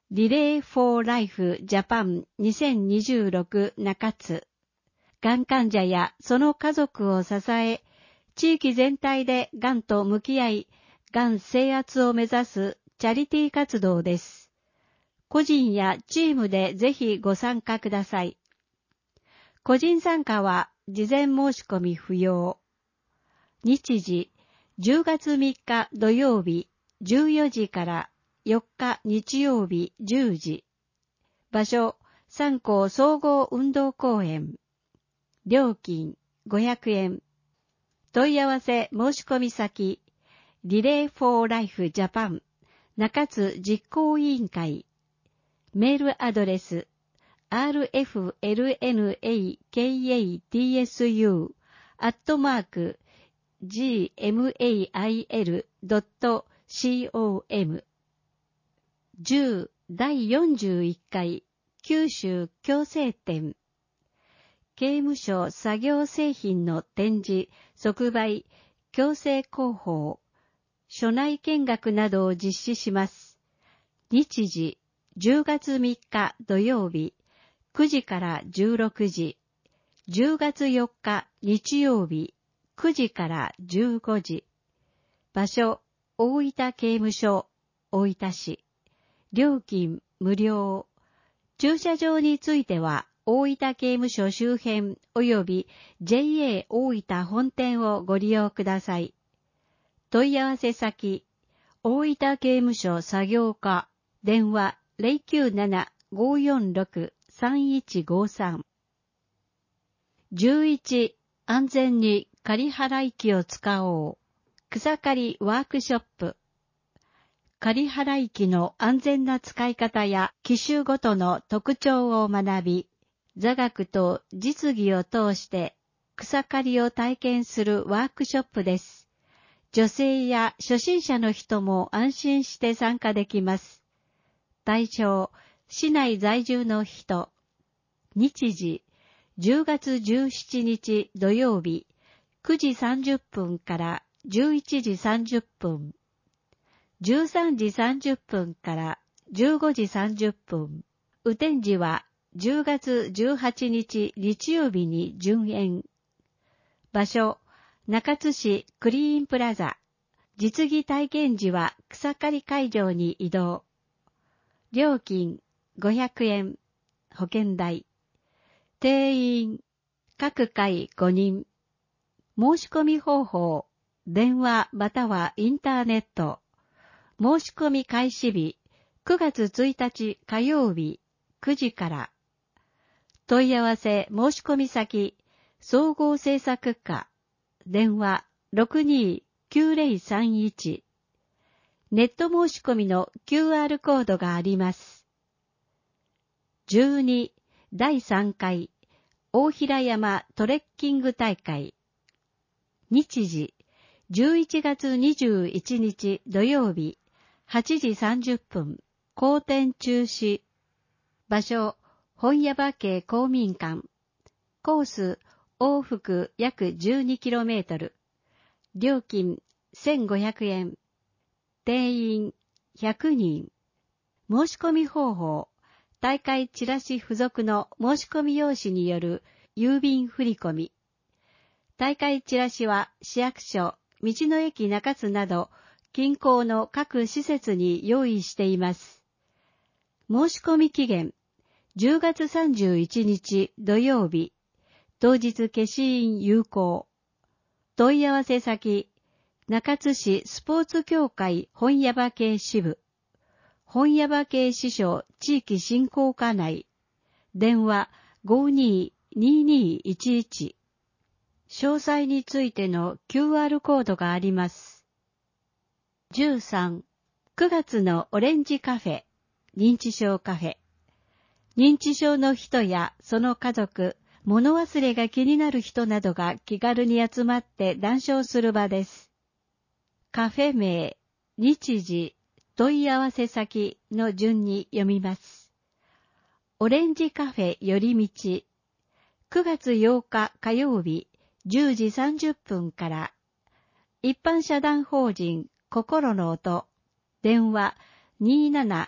リレーフォーライフジャパンにせんにじゅうろく中津。がん患者やその家族を支え、地域全体でがんと向き合い、がん制圧を目指すチャリティー活動です。個人やチームでぜひご参加ください。個人参加は事前申し込み不要。日時、じゅうがつみっか土曜日じゅうよじからよっか日曜日じゅうじ。場所、三校総合運動公園。料金ごひゃくえん。問い合わせ申し込み先、リレーフォーライフジャパン中津実行委員会。メールアドレス、アールエフエルエヌエーケーエーティーエスユー アットマーク ジーエムエーアイエル ドット コム。じゅうだいよんじゅういっかい九州共生展。刑務所作業製品の展示、即売、強制広報、所内見学などを実施します。日時、じゅうがつみっか土曜日、くじからじゅうろくじ、じゅうがつよっか日曜日、くじからじゅうごじ。場所、大分刑務所、大分市。料金無料。駐車場については、大分刑務所周辺及び ジェイエー 大分本店をご利用ください。問い合わせ先、大分刑務所作業課、電話 ゼロきゅうなな ごーよんろく さんいちごさん。じゅういち、安全に仮払い機を使おう。草刈りワークショップ。仮払い機の安全な使い方や機種ごとの特徴を学び、座学と実技を通して草刈りを体験するワークショップです。女性や初心者の人も安心して参加できます。対象、市内在住の人。日時、じゅうがつじゅうしちにち土曜日、くじさんじゅっぷんからじゅういちじさんじゅっぷん。じゅうさんじさんじゅっぷんからじゅうごじさんじゅっぷん。雨天時はじゅうがつじゅうはちにち日曜日に順延。場所、中津市クリーンプラザ。実技体験時は草刈り会場に移動。料金ごひゃくえん。保険代。定員、各回ごにん。申し込み方法、電話またはインターネット。申し込み開始日、くがつついたち火曜日、くじから。問い合わせ申し込み先、総合制作課、電話 ろくにーきゅうぜろさんいち。ネット申し込みの キューアール コードがあります。じゅうに、だいさんかい、大平山トレッキング大会。日時、じゅういちがつにじゅういちにち土曜日、はちじさんじゅっぷん、公展中止。場所、本屋場家公民館。コース、往復約 じゅうにキロメートル。料金、せんごひゃくえん。定員、ひゃくにん。申し込み方法、大会チラシ付属の申し込み用紙による郵便振込。大会チラシは市役所、道の駅中津など、近郊の各施設に用意しています。申し込み期限、じゅうがつさんじゅういちにち土曜日、当日消印有効。問い合わせ先、中津市スポーツ協会本屋場系支部、本屋場系支所地域振興課内、電話 ごーにーにーにーいちいち。詳細についての キューアール コードがあります。じゅうさん、くがつのオレンジカフェ、認知症カフェ。認知症の人やその家族、物忘れが気になる人などが気軽に集まって談笑する場です。カフェ名、日時、問い合わせ先の順に読みます。オレンジカフェ寄り道、くがつようか火曜日、じゅうじさんじゅっぷんから、一般社団法人心の音、電話 にーなな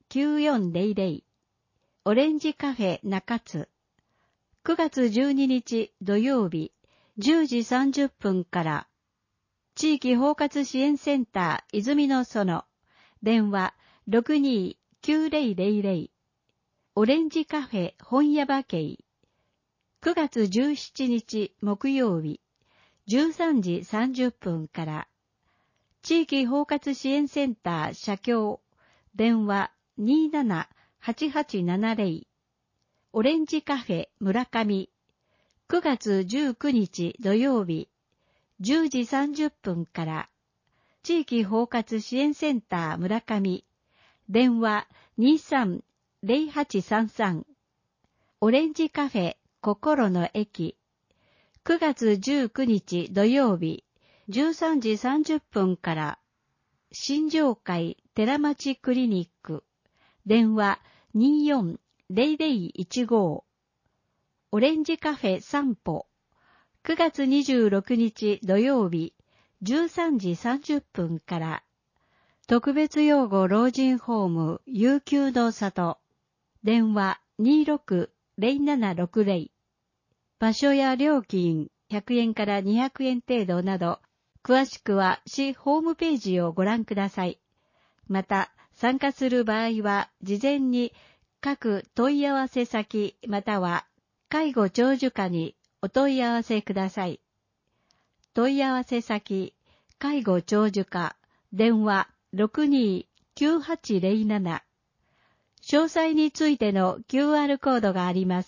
きゅうよんゼロゼロ。オレンジカフェ中津。くがつじゅうににち土曜日じゅうじさんじゅっぷんから。地域包括支援センター泉の園。電話 ろくにーきゅうゼロゼロゼロ。オレンジカフェ本屋場系。くがつじゅうしちにち木曜日じゅうさんじさんじゅっぷんから。地域包括支援センター社協。電話 にーななはちはちななゼロ。オレンジカフェ村上。くがつじゅうくにち土曜日じゅうじさんじゅっぷんから。地域包括支援センター村上。電話 にーさんゼロはちさんさん。オレンジカフェ心の駅。くがつじゅうくにち土曜日じゅうさんじさんじゅっぷんから。新城会寺町クリニック。電話 にーよんゼロゼロいちご。オレンジカフェ散歩。くがつにじゅうろくにち土曜日じゅうさんじさんじゅっぷんから。特別養護老人ホーム悠久の里。電話 にーろくゼロななろくゼロ。場所や料金ひゃくえんからにひゃくえん程度など、詳しくは市ホームページをご覧ください。また、参加する場合は、事前に各問い合わせ先または介護長寿課にお問い合わせください。問い合わせ先、介護長寿課、電話 ろくにーきゅうはちゼロなな。詳細についての キューアール コードがあります。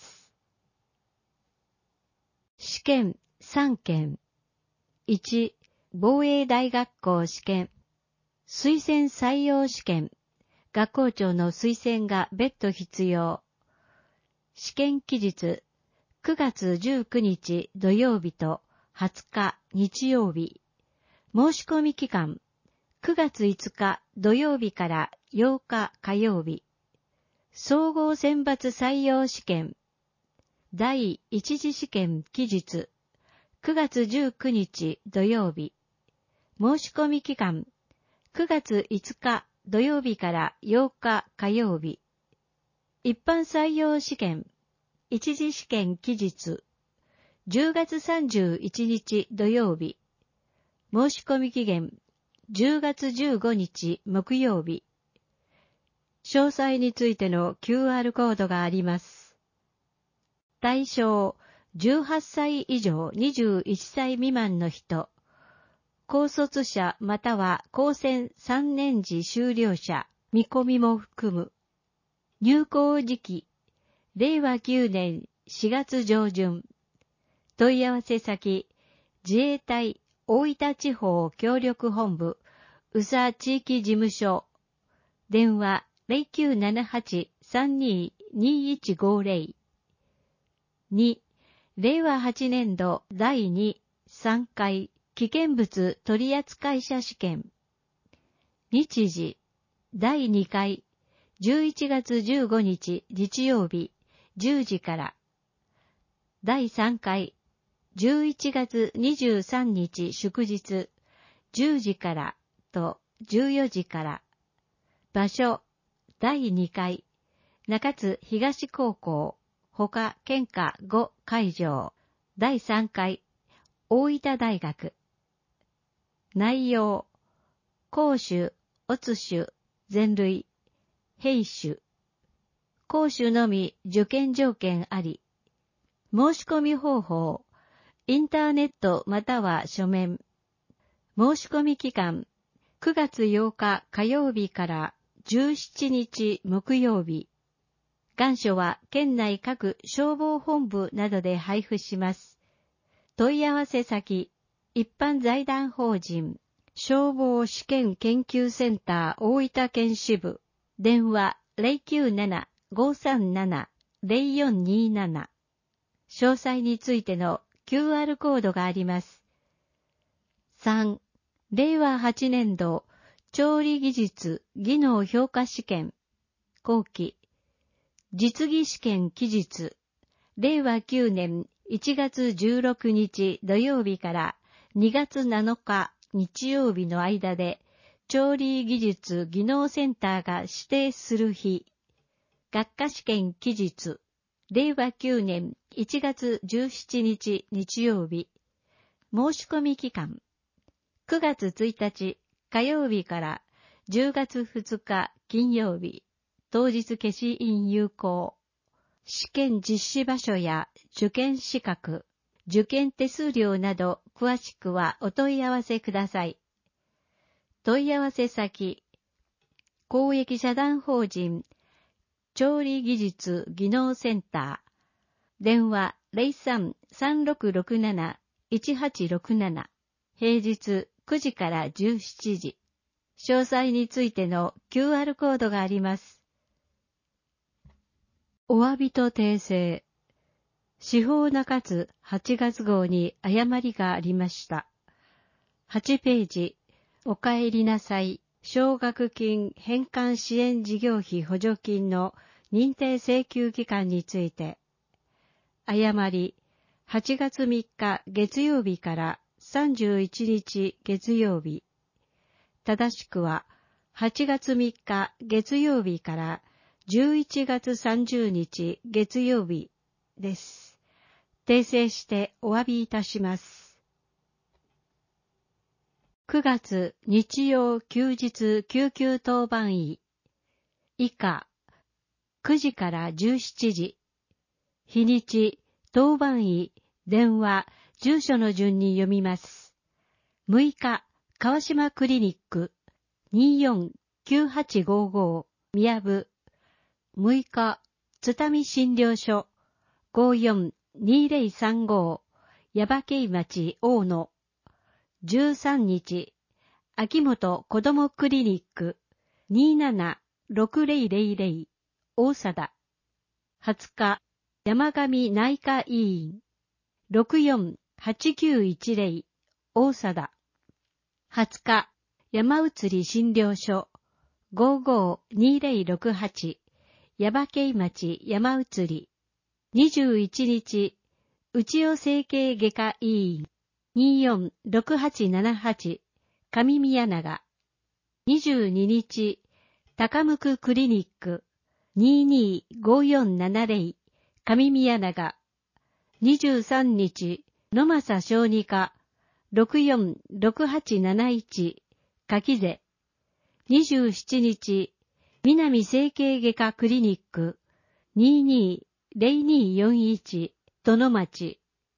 試験さんけん。いち、防衛大学校試験。推薦採用試験。学校長の推薦が別途必要。試験期日、くがつじゅうくにち土曜日とはつか日曜日。申し込み期間、くがついつか土曜日からようか火曜日。総合選抜採用試験。第一次試験期日、くがつじゅうくにち土曜日。申し込み期間、くがついつか土曜日からようか火曜日。一般採用試験、一次試験期日、じゅうがつさんじゅういちにち土曜日。申し込み期限、じゅうがつじゅうごにち木曜日。詳細についての キューアール コードがあります。対象、じゅうはっさい以上にじゅういっさい未満の人、高卒者または高専さんねん時修了者、見込みも含む。入校時期、れいわきゅうねんしがつ上旬。問い合わせ先、自衛隊大分地方協力本部、宇佐地域事務所。電話 ゼロきゅうななはちさんにーにーいちごゼロ。に、れいわはちねんどだいに、さんかい危険物取扱者試験。日時、だいにかい、じゅういちがつじゅうごにち日曜日、じゅうじから。だいさんかい、じゅういちがつにじゅうさんにち祝日、じゅうじからとじゅうよじから。場所、だいにかい、中津東高校、他県下ご会場。だいさんかい、大分大学。内容、講習、乙種、前類、兵種。講習のみ受験条件あり。申し込み方法、インターネットまたは書面。申し込み期間、くがつようか火曜日からじゅうしちにち木曜日。願書は県内各消防本部などで配布します。問い合わせ先、一般財団法人、消防試験研究センター大分県支部、電話 ゼロきゅうなな ごさんなな ゼロよんにーなな。詳細についての キューアール コードがあります。さん、れいわはちねんど調理技術技能評価試験、後期、実技試験期日、れいわきゅうねんいちがつじゅうろくにち土曜日からにがつなのか日曜日の間で、 調理技術技能センターが指定する日、学科試験期日、れいわきゅうねんいちがつじゅうしちにち日曜日、申し込み期間、くがつついたち火曜日からじゅうがつふつか金曜日、当日消印有効。試験実施場所や受験資格、受験手数料など詳しくはお問い合わせください。問い合わせ先、公益社団法人調理技術技能センター、電話 ゼロさん さんろくろくなな いちはちろくなな、平日くじからじゅうしちじ。詳細についての キューアール コードがあります。お詫びと訂正。司法中津はちがつ号に誤りがありました。はちページ、おかえりなさい。奨学金返還支援事業費補助金の認定請求期間について、誤り、はちがつみっか月曜日からさんじゅういちにち月曜日。正しくは、はちがつみっか月曜日からじゅういちがつさんじゅうにち月曜日です。訂正してお詫びいたします。くがつ日曜休日救急当番医以下くじからじゅうしちじ、日にち当番医電話住所の順に読みます。むいか川島クリニック にーよんきゅうはちごーごー 宮部、むいか津民診療所 ごーよんにーぜろさんごー 耶馬渓町大野、じゅうさんにち秋元子どもクリニック にーななろくぜろぜろぜろ 大貞、はつか山上内科医院 ろくよんはちきゅういちぜろ 大貞、はつか山移り診療所 ごーごーにーぜろろくはち 耶馬渓町山移り、にじゅういちにち内尾整形外科医院 にーよんろくはちななはち 上宮永、にじゅうににち高向クリニック にーにーごーよんななぜろ 上宮永、にじゅうさんにち野政小児科 ろくよんろくはちなないち 柿瀬、にじゅうしちにち南整形外科クリニック にーにーぜろにーよんいち 殿町、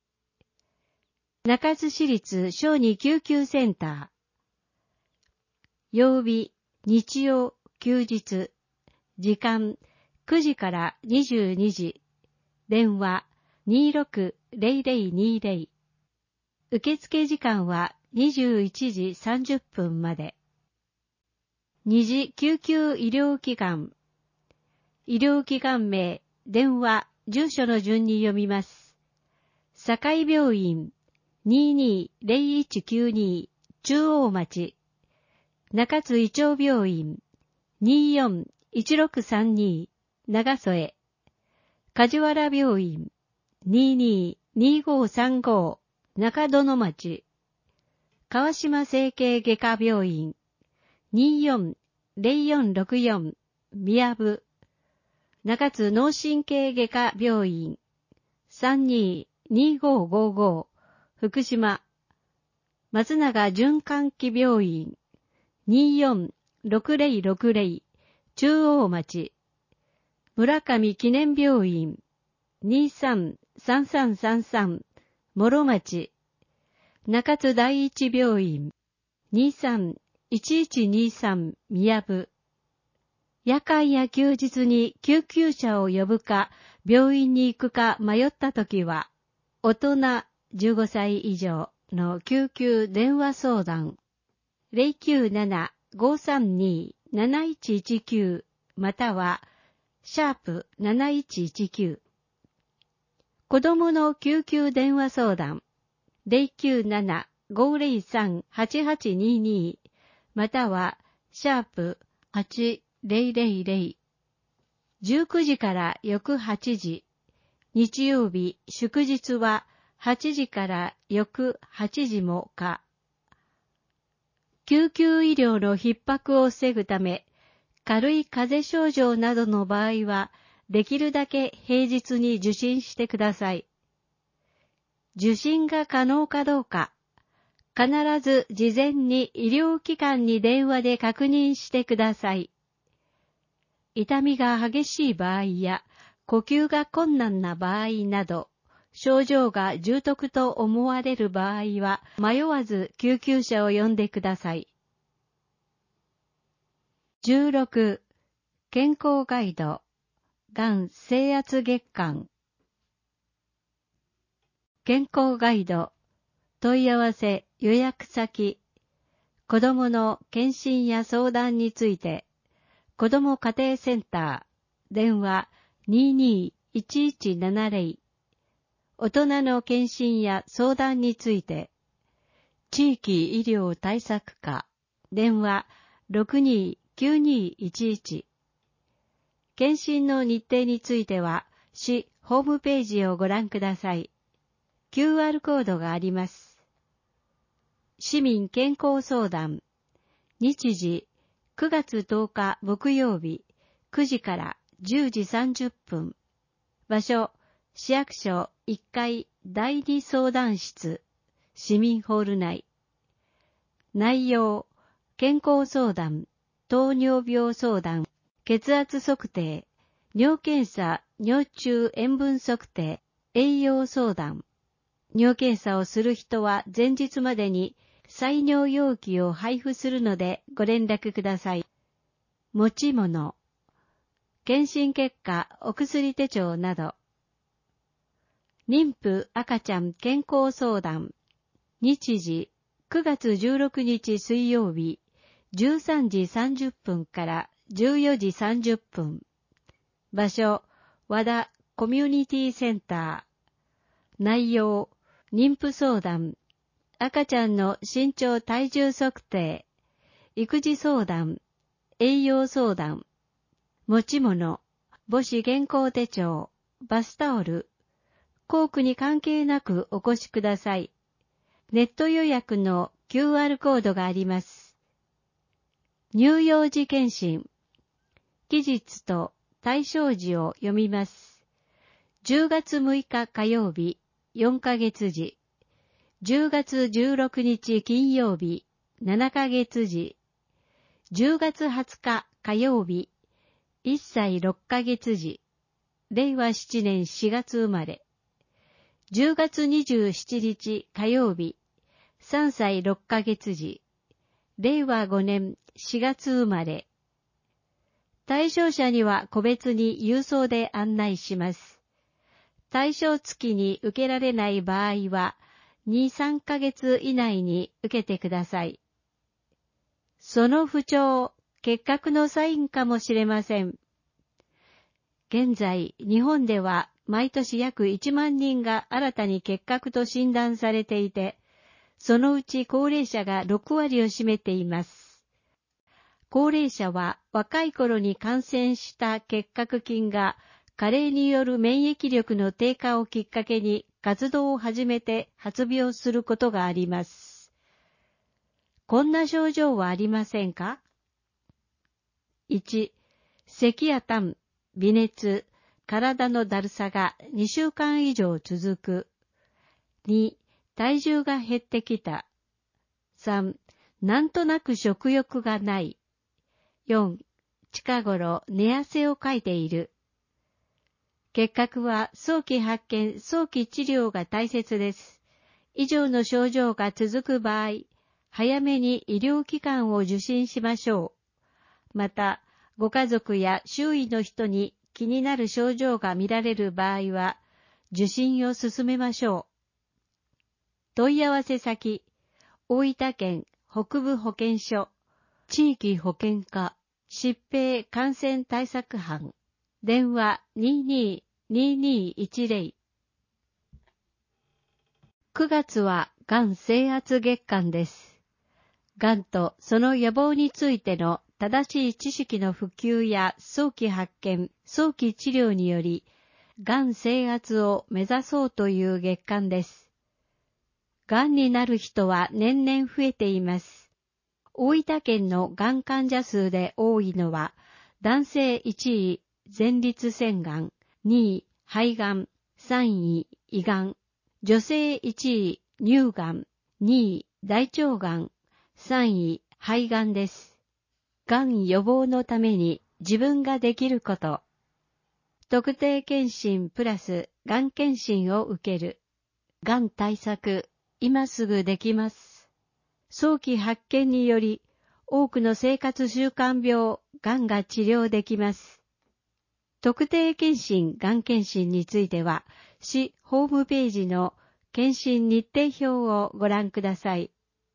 中津市立小児救急センター、曜日日曜休日、時間くじからにじゅうにじ、電話にーろくぜろぜろにーぜろ、受付時間はにじゅういちじさんじゅっぷんまで。二次救急医療機関、医療機関名、電話、住所の順に読みます。堺病院 にーにーぜろいちきゅうに中央町、中津医長病院 にーよんいちろくさんに長添、梶原病院 にーにーにーごーさんご中殿町、川島整形外科病院 にーよんぜろよんろくよん 宮部、中津脳神経外科病院 さんにーにーごーごーご福島、松永循環器病院 にーよんろくぜろろくぜろ 中央町、村上記念病院 にーさんさんさんさんさん 諸町、中津第一病院 にーさんいちいちにーさん 宮部、夜間や休日に救急車を呼ぶか病院に行くか迷ったときは、大人じゅうごさい以上の救急電話相談 ゼロきゅうなな ごーさんにー なないちいちきゅう またはシャープなないちいちきゅう、子供の救急電話相談 ゼロきゅうなな ごーぜろさん はちはちにーにー またはシャープはちぜろぜろぜろ、じゅうくじから翌はちじ、日曜日祝日ははちじから翌はちじもか。 救急医療の逼迫を防ぐため、軽い風邪症状などの場合は、できるだけ平日に受診してください。受診が可能かどうか、必ず事前に医療機関に電話で確認してください。痛みが激しい場合や、呼吸が困難な場合など、症状が重篤と思われる場合は、迷わず救急車を呼んでください。じゅうろく、健康ガイド、がん征圧月間。健康ガイド、問い合わせ予約先、子どもの検診や相談について、子ども家庭センター、電話 にーにーいちいちななぜろ、大人の検診や相談について、地域医療対策課、電話ろくにーきゅうにーいちいち、検診の日程については、市ホームページをご覧ください。キューアール コードがあります。市民健康相談、日時くがつとおか木曜日くじからじゅうじさんじゅっぷん。場所、市役所いっかいだいに相談室、市民ホール内。内容、健康相談、糖尿病相談、血圧測定、尿検査、尿中塩分測定、栄養相談。尿検査をする人は前日までに採尿容器を配布するのでご連絡ください。持ち物、検診結果、お薬手帳など。妊婦赤ちゃん健康相談、日時くがつじゅうろくにち水曜日じゅうさんじさんじゅっぷんからじゅうよじさんじゅっぷん。場所、和田コミュニティセンター。内容、妊婦相談、赤ちゃんの身長体重測定、育児相談、栄養相談。持ち物、母子健康手帳、バスタオル。校区に関係なくお越しください。ネット予約の キューアール コードがあります。乳幼児検診。期日と対象時を読みます。じゅうがつむいか火曜日、よんかげつじ。じゅうがつじゅうろくにち金曜日、ななかげつじ。じゅうがつはつか火曜日、いっさいろっかげつじ。れいわななねんしがつ生まれ。じゅうがつにじゅうしちにち火曜日、さんさいろっかげつじ。れいわごねんしがつ生まれ。対象者には個別に郵送で案内します。対象月に受けられない場合は、に、さんかげつ以内に受けてください。その不調、結核のサインかもしれません。現在、日本では毎年約いちまんにんが新たに結核と診断されていて、そのうち高齢者がろくわりを占めています。高齢者は若い頃に感染した結核菌が加齢による免疫力の低下をきっかけに活動を始めて発病することがあります。こんな症状はありませんか？ いち. 咳や痰、微熱、体のだるさがにしゅうかん以上続く。に. 体重が減ってきた。さん. なんとなく食欲がない。よん. 近頃寝汗をかいている。結核は早期発見、早期治療が大切です。以上の症状が続く場合、早めに医療機関を受診しましょう。また、ご家族や周囲の人に気になる症状が見られる場合は、受診を進めましょう。問い合わせ先、大分県北部保健所、地域保健課、疾病感染対策班、電話 にーにーにーにーいちぜろ。くがつはがん征圧月間です。がんとその予防についての正しい知識の普及や早期発見、早期治療により、がん征圧を目指そうという月間です。がんになる人は年々増えています。 大分県のがん患者数で多いのは、男性いちい前立腺がん、にい肺がん、さんい胃がん、女性いちい乳がん、にい大腸がん、さんい肺がんです。がん予防のために自分ができること。特定健診プラスがん検診を受ける。がん対策、今すぐできます。早期発見により、多くの生活習慣病、がんが治療できます。特定健診がん検診については、市ホームページの検診日程表をご覧ください。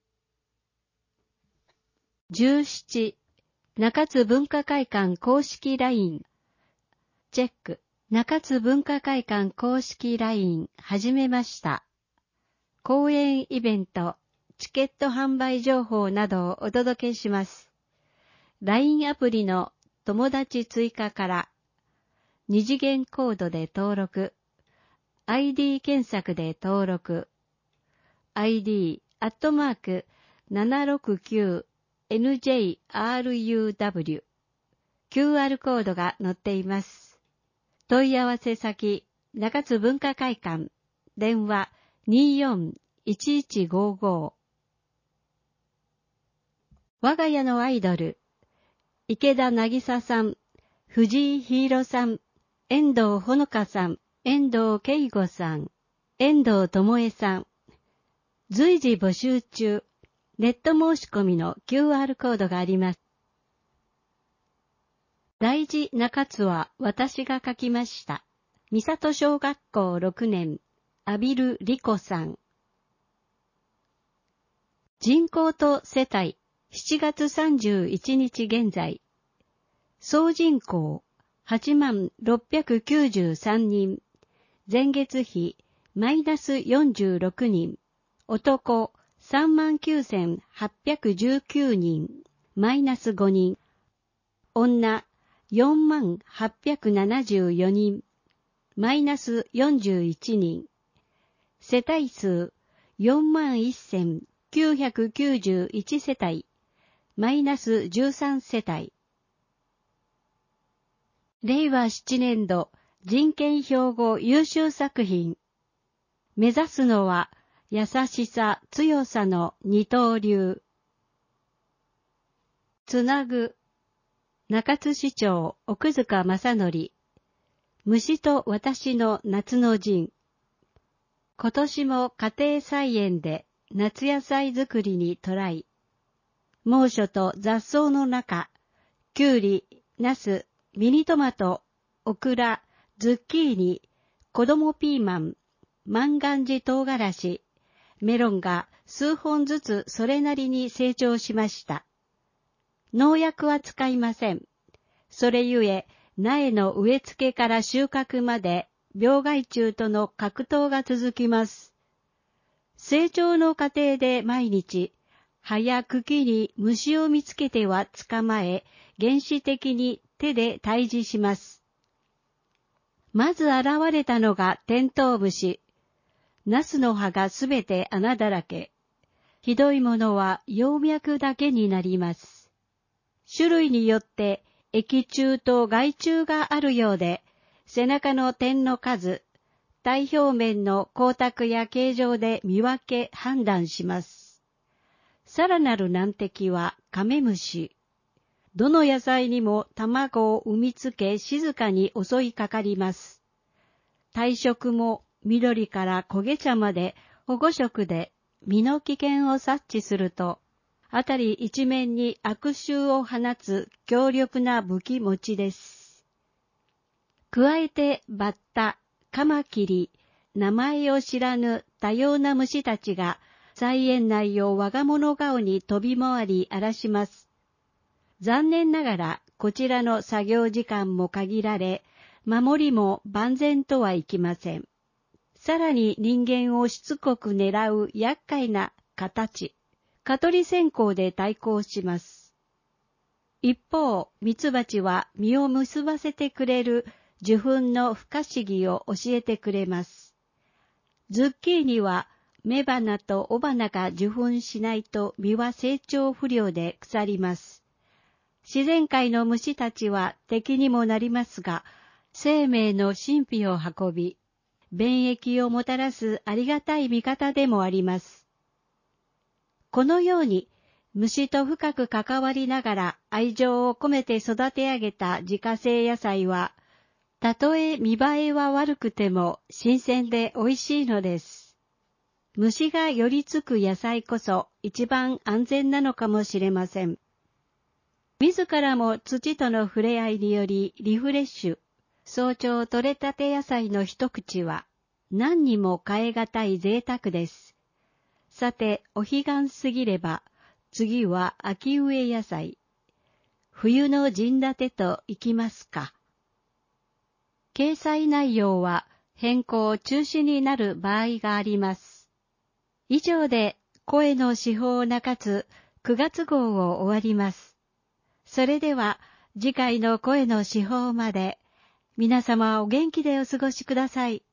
じゅうなな、中津文化会館公式 ライン。チェック。中津文化会館公式 ライン 始めました。公演イベント、チケット販売情報などをお届けします。ライン アプリの友達追加から二次元コードで登録、アイディー 検索で登録、アイディー アットマークななろくきゅうエヌジェイアールユーダブリュー、キューアール コードが載っています。問い合わせ先、中津文化会館、電話 にーよんいちいちごご。我が家のアイドル、池田渚さん、藤井ひいろさん、遠藤ほのかさん、遠藤恵吾さん、遠藤智恵さん。随時募集中。ネット申し込みの キューアール コードがあります。大事中津は私が書きました。三郷小学校ろくねん、阿比留理子さん。人口と世帯、しちがつさんじゅういちにち現在。総人口、はちまんろっぴゃくきゅうじゅうさんにん。前月比、マイナスよんじゅうろくにん。男、さんまんきゅうせんはっぴゃくじゅうきゅうにん、マイナスごにん。女、よんまんはっぴゃくななじゅうよにん、マイナスよんじゅういちにん。世帯数、よんまんせんきゅうひゃくきゅうじゅういち世帯、マイナスじゅうさん世帯。れいわななねん度人権標語優秀作品。目指すのは、優しさ、強さの二刀流。つなぐ。中津市長奥塚正則。虫と私の夏の陣。今年も家庭菜園で夏野菜作りにトライ。猛暑と雑草の中、きゅうり、ナス、ミニトマト、オクラ、ズッキーニ、子供ピーマン、万願寺唐辛子、メロンが数本ずつそれなりに成長しました。農薬は使いません。それゆえ、苗の植え付けから収穫まで病害虫との格闘が続きます。成長の過程で毎日、葉や茎に虫を見つけては捕まえ、原始的に手で退治します。まず現れたのがテントウムシ。ナスの葉がすべて穴だらけ。ひどいものは葉脈だけになります。種類によって益虫と害虫があるようで、背中の点の数、体表面の光沢や形状で見分け判断します。さらなる難敵はカメムシ。どの野菜にも卵を産みつけ静かに襲いかかります。体色も緑から焦げ茶まで保護色で身の危険を察知すると、あたり一面に悪臭を放つ強力な武器持ちです。加えてバッタ、カマキリ、名前を知らぬ多様な虫たちが菜園内を我が物顔に飛び回り荒らします。残念ながらこちらの作業時間も限られ、守りも万全とはいきません。さらに人間をしつこく狙う厄介な形、蚊取り線香で対抗します。一方、ミツバチは実を結ばせてくれる受粉の不可思議を教えてくれます。ズッキーニは雌花と雄花が受粉しないと実は成長不良で腐ります。自然界の虫たちは敵にもなりますが、生命の神秘を運び、便益をもたらすありがたい味方でもあります。このように、虫と深く関わりながら愛情を込めて育て上げた自家製野菜は、たとえ見栄えは悪くても新鮮で美味しいのです。虫が寄りつく野菜こそ一番安全なのかもしれません。自らも土との触れ合いによりリフレッシュ、早朝採れたて野菜の一口は何にも代え難い贅沢です。さて、お彼岸過ぎれば、次は秋植え野菜。冬の陣立てといきますか。掲載内容は変更中止になる場合があります。以上で声の司法中津くがつ号を終わります。それでは次回の声の司法まで皆様お元気でお過ごしください。